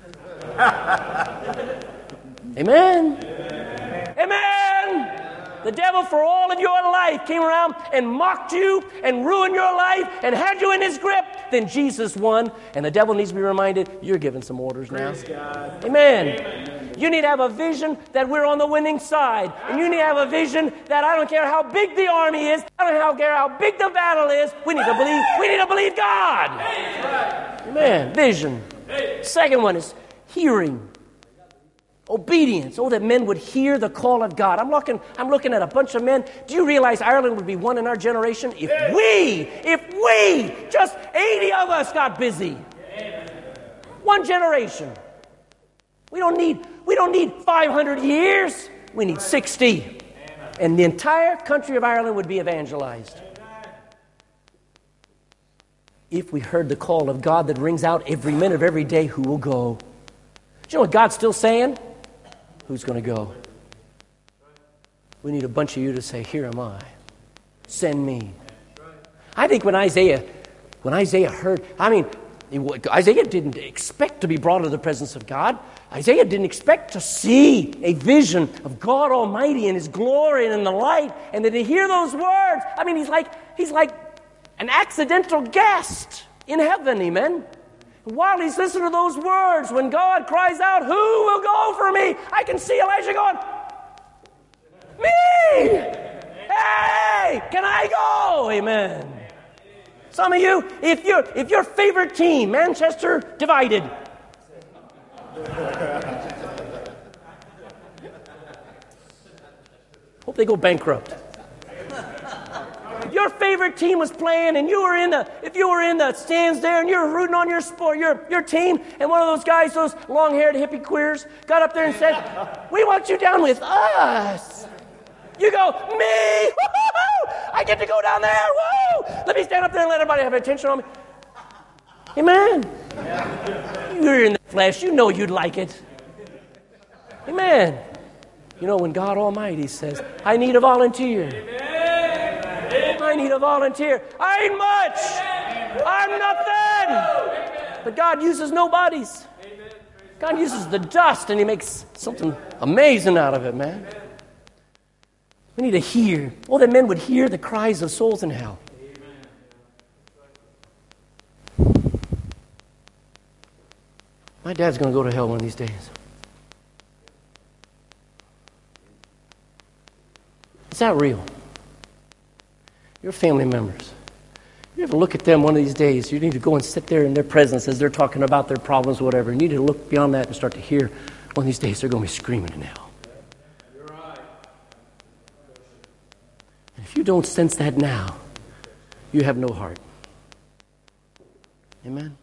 Amen. Amen. The devil for all of your life came around and mocked you and ruined your life and had you in his grip. Then Jesus won, and the devil needs to be reminded, you're giving some orders now. Amen. You need to have a vision that we're on the winning side. And you need to have a vision that I don't care how big the army is, I don't care how big the battle is, we need to believe God. Amen. Vision. Second one is hearing. Obedience. Oh, that men would hear the call of God. I'm looking at a bunch of men. Do you realize Ireland would be one in our generation if we, just 80 of us got busy? One generation. We don't need 500 years. We need 60. And the entire country of Ireland would be evangelized. If we heard the call of God that rings out every minute of every day, who will go? Do you know what God's still saying? Who's going to go? We need a bunch of you to say, "Here am I. Send me." I think when Isaiah heard, Isaiah didn't expect to be brought to the presence of God. Isaiah didn't expect to see a vision of God Almighty and His glory and in the light, and then to hear those words. I mean, he's like an accidental guest in heaven, amen? While he's listening to those words, when God cries out, "Who will go for me?" I can see Elijah going, "Me! Hey, can I go?" Amen. Some of you, if your favorite team, Manchester Divided, hope they go bankrupt. Your favorite team was playing, and if you were in the stands there, and you were rooting on your sport, your team, and one of those guys, those long-haired hippie queers, got up there and said, "We want you down with us." You go, "Me? Woo-hoo-hoo! I get to go down there. Woo! Let me stand up there and let everybody have attention on me." Amen. You're in the flesh. You know you'd like it. Amen. You know, when God Almighty says, "I need a volunteer." I need a volunteer. I ain't much. I'm nothing. But God uses nobodies. God uses the dust, and He makes something amazing out of it, man. We need to hear. Oh, that men would hear the cries of souls in hell. My dad's going to go to hell one of these days. Is that real? Your family members. You ever look at them one of these days, you need to go and sit there in their presence as they're talking about their problems or whatever. You need to look beyond that and start to hear one of these days they're going to be screaming in hell. You're right. And if you don't sense that now, you have no heart. Amen?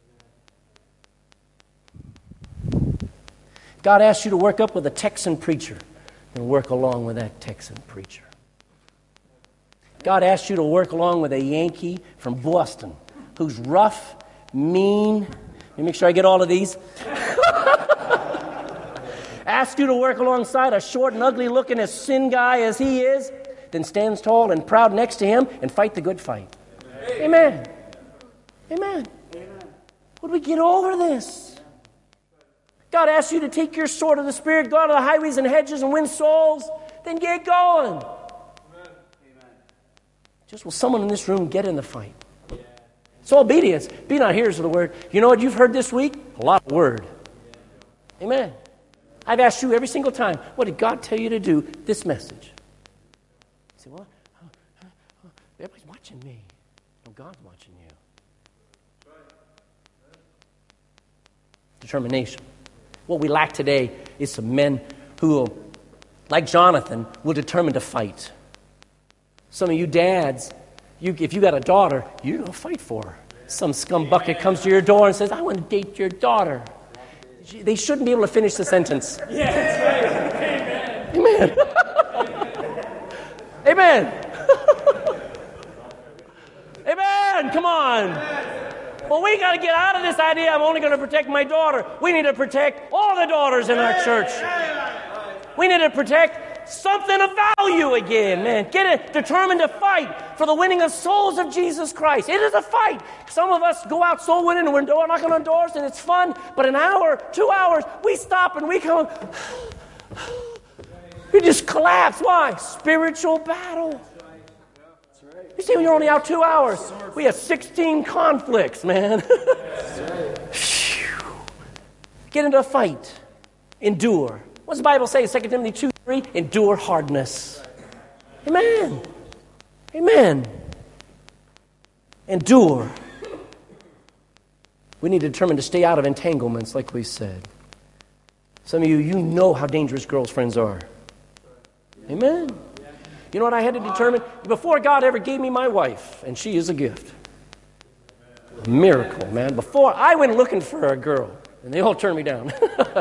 God asks you to work up with a Texan preacher and work along with that Texan preacher. God asks you to work along with a Yankee from Boston who's rough, mean. Let me make sure I get all of these. Ask you to work alongside a short and ugly-looking as sin guy as he is, then stands tall and proud next to him and fight the good fight. Amen. Amen. Would we get over this? God asks you to take your sword of the Spirit, go out to the highways and hedges and win souls, then get going. Just will someone in this room get in the fight? It's obedience. Be not hearers of the word. You know what you've heard this week? A lot of word. Amen. I've asked you every single time, what did God tell you to do? This message. You say, well, everybody's watching me. No, God's watching you. Determination. What we lack today is some men who, like Jonathan, will determine to fight. Some of you dads, if you got a daughter, you're going to fight for her. Some scumbucket comes to your door and says, "I want to date your daughter." They shouldn't be able to finish the sentence. Yeah, that's right. Amen. Amen. Amen. Come on. Well, we got to get out of this idea, I'm only going to protect my daughter. We need to protect all the daughters in our church. We need to protect something of value again, man. Get it, determined to fight for the winning of souls of Jesus Christ. It is a fight. Some of us go out soul winning and we're knocking on doors and it's fun, but an hour, 2 hours, we stop and we come, we just collapse. Why? Spiritual battle. You see, when you're only out 2 hours, we have 16 conflicts, man. Get into a fight. Endure. What does the Bible say? 2 Timothy 2:3, endure hardness. Amen. Amen. Endure. We need to determine to stay out of entanglements, like we said. Some of you know how dangerous girlfriends are. Amen. You know what I had to determine? Before God ever gave me my wife, and she is a gift. A miracle, man. Before, I went looking for a girl, and they all turned me down.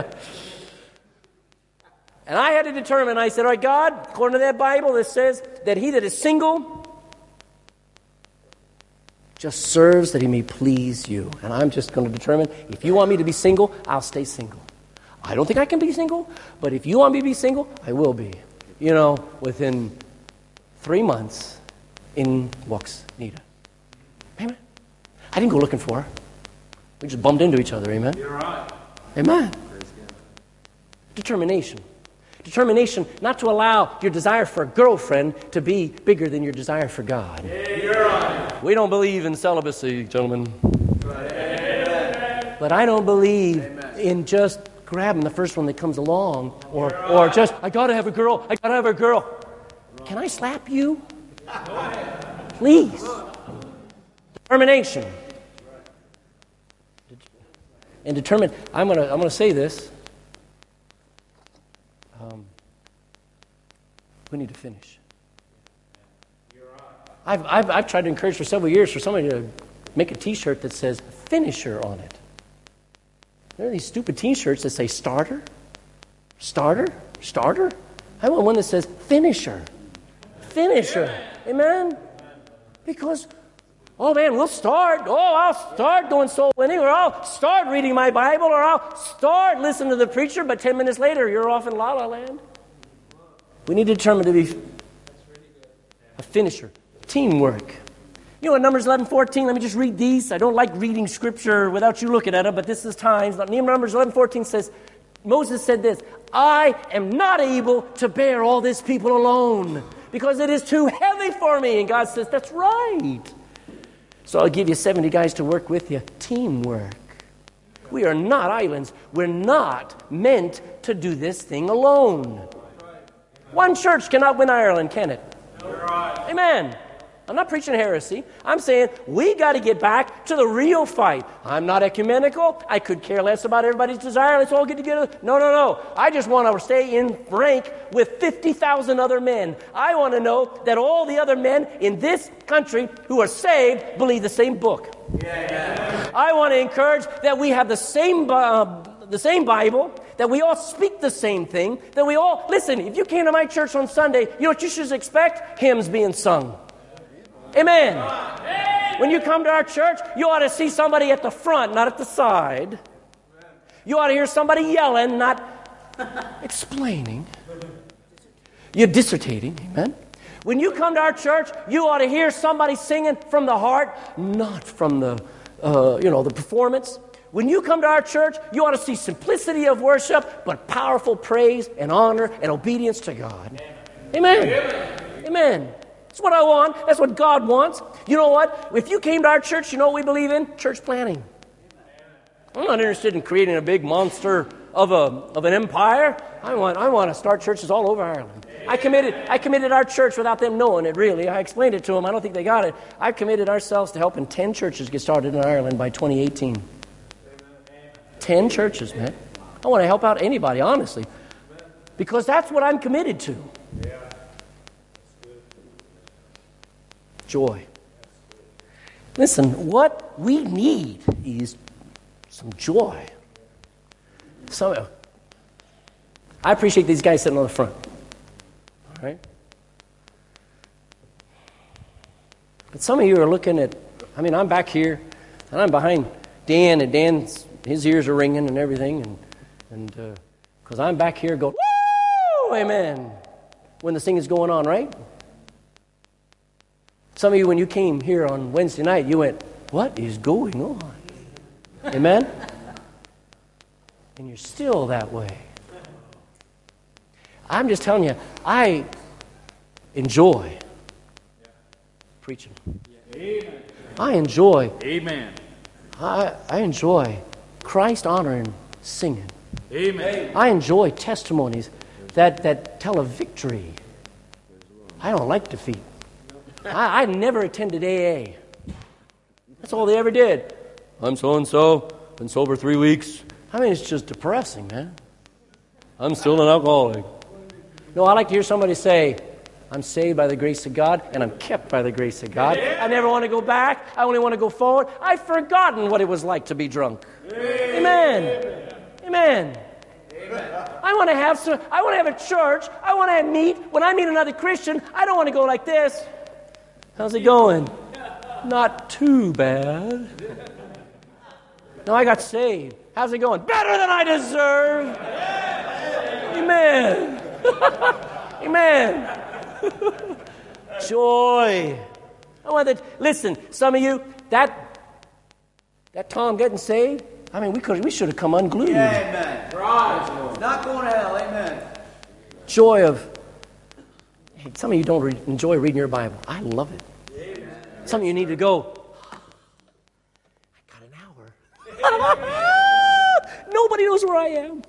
And I had to determine, I said, all right, God, according to that Bible, it says that he that is single just serves that he may please you. And I'm just going to determine, if you want me to be single, I'll stay single. I don't think I can be single, but if you want me to be single, I will be. You know, within 3 months, in walks Nita. Amen. I didn't go looking for her. We just bumped into each other. Amen. You're right. Amen. Determination. Determination not to allow your desire for a girlfriend to be bigger than your desire for God. Yeah, you're right. We don't believe in celibacy, gentlemen. Amen. But I don't believe in just grabbing the first one that comes along or just, I got to have a girl. I got to have a girl. Can I slap you? Please. Determination. And determined, I'm gonna say this. We need to finish. I've tried to encourage for several years for somebody to make a T-shirt that says "finisher" on it. There are these stupid T-shirts that say "starter," "starter," "starter." I want one that says "finisher," "finisher." Amen. Because, oh man, we'll start. Oh, I'll start doing soul winning, or I'll start reading my Bible, or I'll start listening to the preacher. But 10 minutes later, you're off in La La Land. We need to determine to be a finisher. Teamwork. You know, in Numbers 11:14, let me just read these. I don't like reading scripture without you looking at it, but this is times. Numbers 11:14 says, Moses said this, I am not able to bear all this people alone because it is too heavy for me. And God says, that's right. So I'll give you 70 guys to work with you. Teamwork. We are not islands. We're not meant to do this thing alone. One church cannot win Ireland, can it? Amen. I'm not preaching heresy. I'm saying we got to get back to the real fight. I'm not ecumenical. I could care less about everybody's desire. Let's all get together. No. I just want to stay in rank with 50,000 other men. I want to know that all the other men in this country who are saved believe the same book. Yeah. I want to encourage that we have the same Bible, that we all speak the same thing, that we all, listen, if you came to my church on Sunday, you know what you should expect? Hymns being sung. Amen. When you come to our church, you ought to see somebody at the front, not at the side. You ought to hear somebody yelling, not explaining. You're dissertating. Amen. When you come to our church, you ought to hear somebody singing from the heart, not from the performance. When you come to our church, you ought to see simplicity of worship, but powerful praise and honor and obedience to God. Amen. Amen. That's what I want. That's what God wants. You know what? If you came to our church, you know what we believe in? Church planting. I'm not interested in creating a big monster of an empire. I want to start churches all over Ireland. I committed our church without them knowing it, really. I explained it to them. I don't think they got it. I've committed ourselves to helping 10 churches get started in Ireland by 2018. 10 churches, man. I want to help out anybody, honestly. Because that's what I'm committed to. Joy. Listen, what we need is some joy. So, I appreciate these guys sitting on the front. All right? But some of you are looking at, I'm back here. And I'm behind Dan, and his ears are ringing and everything, and because I'm back here going, woo, amen, when this thing is going on, right? Some of you, when you came here on Wednesday night, you went, what is going on? Amen? And you're still that way. I'm just telling you, I enjoy preaching. Amen. I enjoy. Amen. I enjoy Christ honoring singing. Amen. I enjoy testimonies that tell of victory. I don't like defeat. I never attended AA. That's all they ever did. I'm so-and-so, been sober 3 weeks. I mean, it's just depressing, man. I'm still an alcoholic. No, I like to hear somebody say, I'm saved by the grace of God, and I'm kept by the grace of God. I never want to go back. I only want to go forward. I've forgotten what it was like to be drunk. Amen. Amen. I want to have a church. I want to have meat. When I meet another Christian, I don't want to go like this. How's it going? Not too bad. No, I got saved. How's it going? Better than I deserve. Amen. Amen. Joy. I want that. Listen, some of you, that Tom getting saved, I mean, we should have come unglued. Amen. Right. Not going to hell. Amen. Joy of, hey, some of you don't enjoy reading your Bible. I love it. Amen. Some of you need to go, I got an hour. Nobody knows where I am.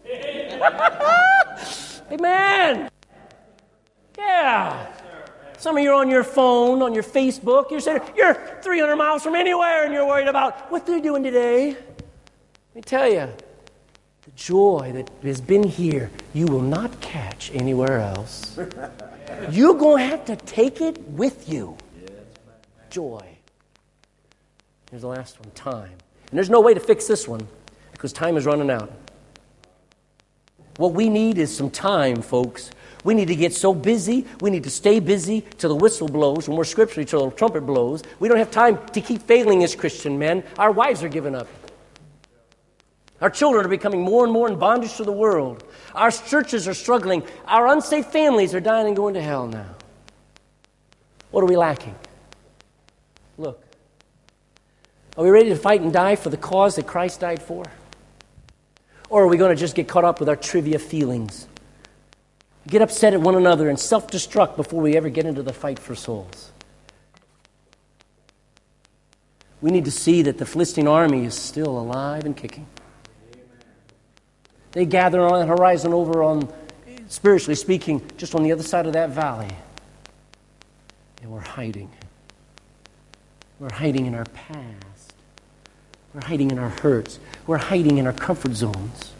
Amen. Yeah. Some of you are on your phone, on your Facebook. You're 300 miles from anywhere, and you're worried about what they're doing today. Let me tell you, the joy that has been here, you will not catch anywhere else. You're going to have to take it with you. Joy. Here's the last one, time. And there's no way to fix this one because time is running out. What we need is some time, folks. We need to get so busy. We need to stay busy till the whistle blows, and more scripturally till the trumpet blows. We don't have time to keep failing as Christian men. Our wives are giving up. Our children are becoming more and more in bondage to the world. Our churches are struggling. Our unsafe families are dying and going to hell now. What are we lacking? Look. Are we ready to fight and die for the cause that Christ died for? Or are we going to just get caught up with our trivia feelings? Get upset at one another and self-destruct before we ever get into the fight for souls? We need to see that the Philistine army is still alive and kicking. They gather on the horizon over on, spiritually speaking, just on the other side of that valley. And we're hiding. We're hiding in our past. We're hiding in our hurts. We're hiding in our comfort zones.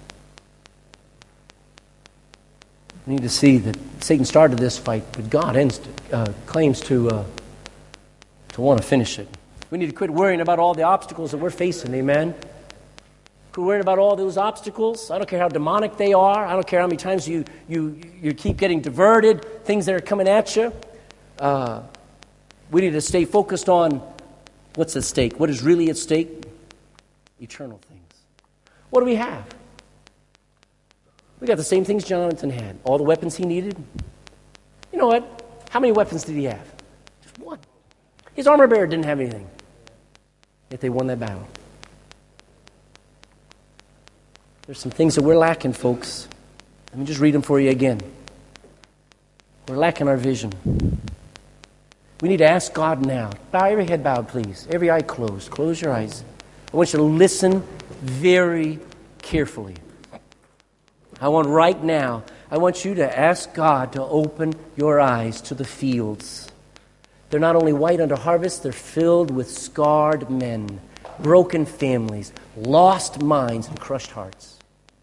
We need to see that Satan started this fight, but God claims to want to finish it. We need to quit worrying about all the obstacles that we're facing, amen? Quit worrying about all those obstacles. I don't care how demonic they are. I don't care how many times you keep getting diverted, things that are coming at you. We need to stay focused on what's at stake. What is really at stake? Eternal things. What do we have? We got the same things Jonathan had. All the weapons he needed. You know what? How many weapons did he have? Just one. His armor bearer didn't have anything. Yet they won that battle. There's some things that we're lacking, folks. Let me just read them for you again. We're lacking our vision. We need to ask God now. Bow every head bowed, please. Every eye closed. Close your eyes. I want you to listen very carefully. I want right now, I want you to ask God to open your eyes to the fields. They're not only white under harvest, they're filled with scarred men, broken families, lost minds, and crushed hearts.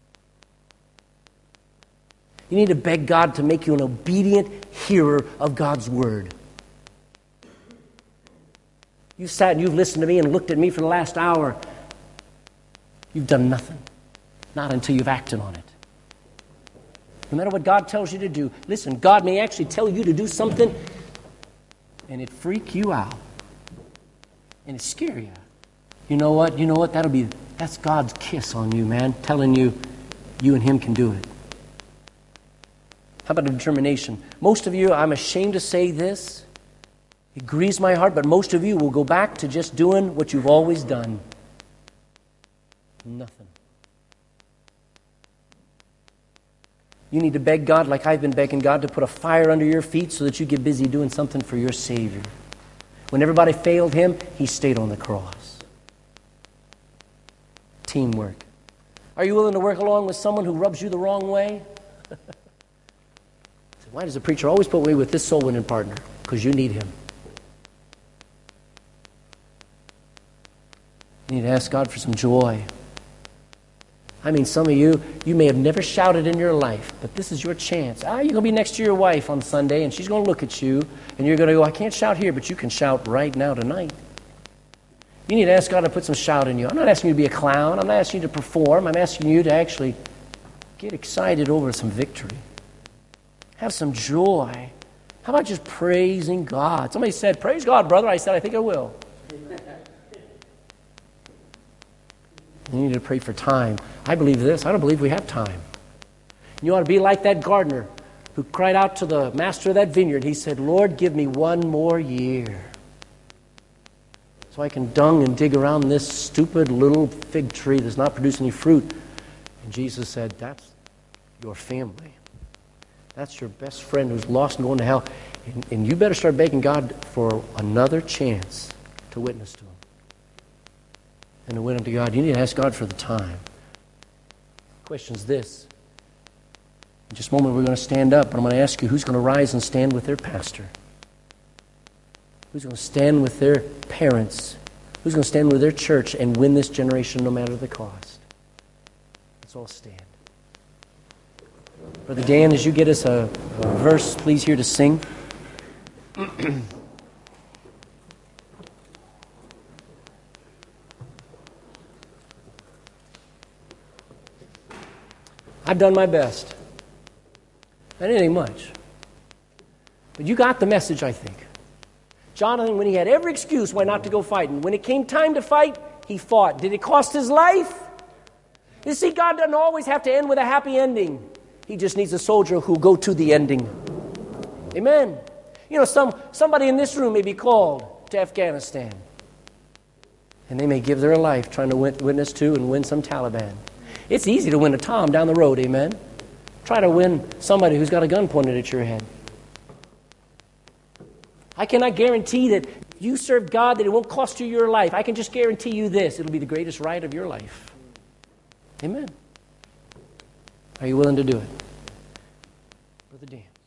You need to beg God to make you an obedient hearer of God's word. You've sat and you've listened to me and looked at me for the last hour. You've done nothing. Not until you've acted on it. No matter what God tells you to do, listen, God may actually tell you to do something and it freak you out. And it scare you. You know what? That's God's kiss on you, man, telling you, you and Him can do it. How about a determination? Most of you, I'm ashamed to say this, it grieves my heart, but most of you will go back to just doing what you've always done. Nothing. You need to beg God, like I've been begging God, to put a fire under your feet so that you get busy doing something for your Savior. When everybody failed Him, He stayed on the cross. Teamwork. Are you willing to work along with someone who rubs you the wrong way? Why does the preacher always put me with this soul-winning partner? Because you need him. You need to ask God for some joy. I mean, some of you may have never shouted in your life, but this is your chance. You're going to be next to your wife on Sunday, and she's going to look at you, and you're going to go, I can't shout here, but you can shout right now tonight. You need to ask God to put some shout in you. I'm not asking you to be a clown. I'm not asking you to perform. I'm asking you to actually get excited over some victory. Have some joy. How about just praising God? Somebody said, praise God, brother. I said, I think I will. You need to pray for time. I believe this. I don't believe we have time. You ought to be like that gardener who cried out to the master of that vineyard. He said, Lord, give me one more year so I can dung and dig around this stupid little fig tree that's not producing any fruit. And Jesus said, that's your family. That's your best friend who's lost and going to hell. And you better start begging God for another chance to witness to him. And to win him to God. You need to ask God for the time. The question is this. In just a moment we're going to stand up, and I'm going to ask you who's going to rise and stand with their pastor. Who's going to stand with their parents. Who's going to stand with their church and win this generation no matter the cost. Let's all stand. Brother Dan, as you get us a verse, please, here to sing. I've done my best. I didn't think much. But you got the message, I think. Jonathan, when he had every excuse why not to go fighting, when it came time to fight, he fought. Did it cost his life? You see, God doesn't always have to end with a happy ending. He just needs a soldier who'll go to the ending. Amen. You know, somebody in this room may be called to Afghanistan. And they may give their life trying to witness to and win some Taliban. It's easy to win a Tom down the road, amen? Try to win somebody who's got a gun pointed at your head. I cannot guarantee that you serve God, that it won't cost you your life. I can just guarantee you this. It'll be the greatest ride of your life. Amen. Are you willing to do it? Brother Dan.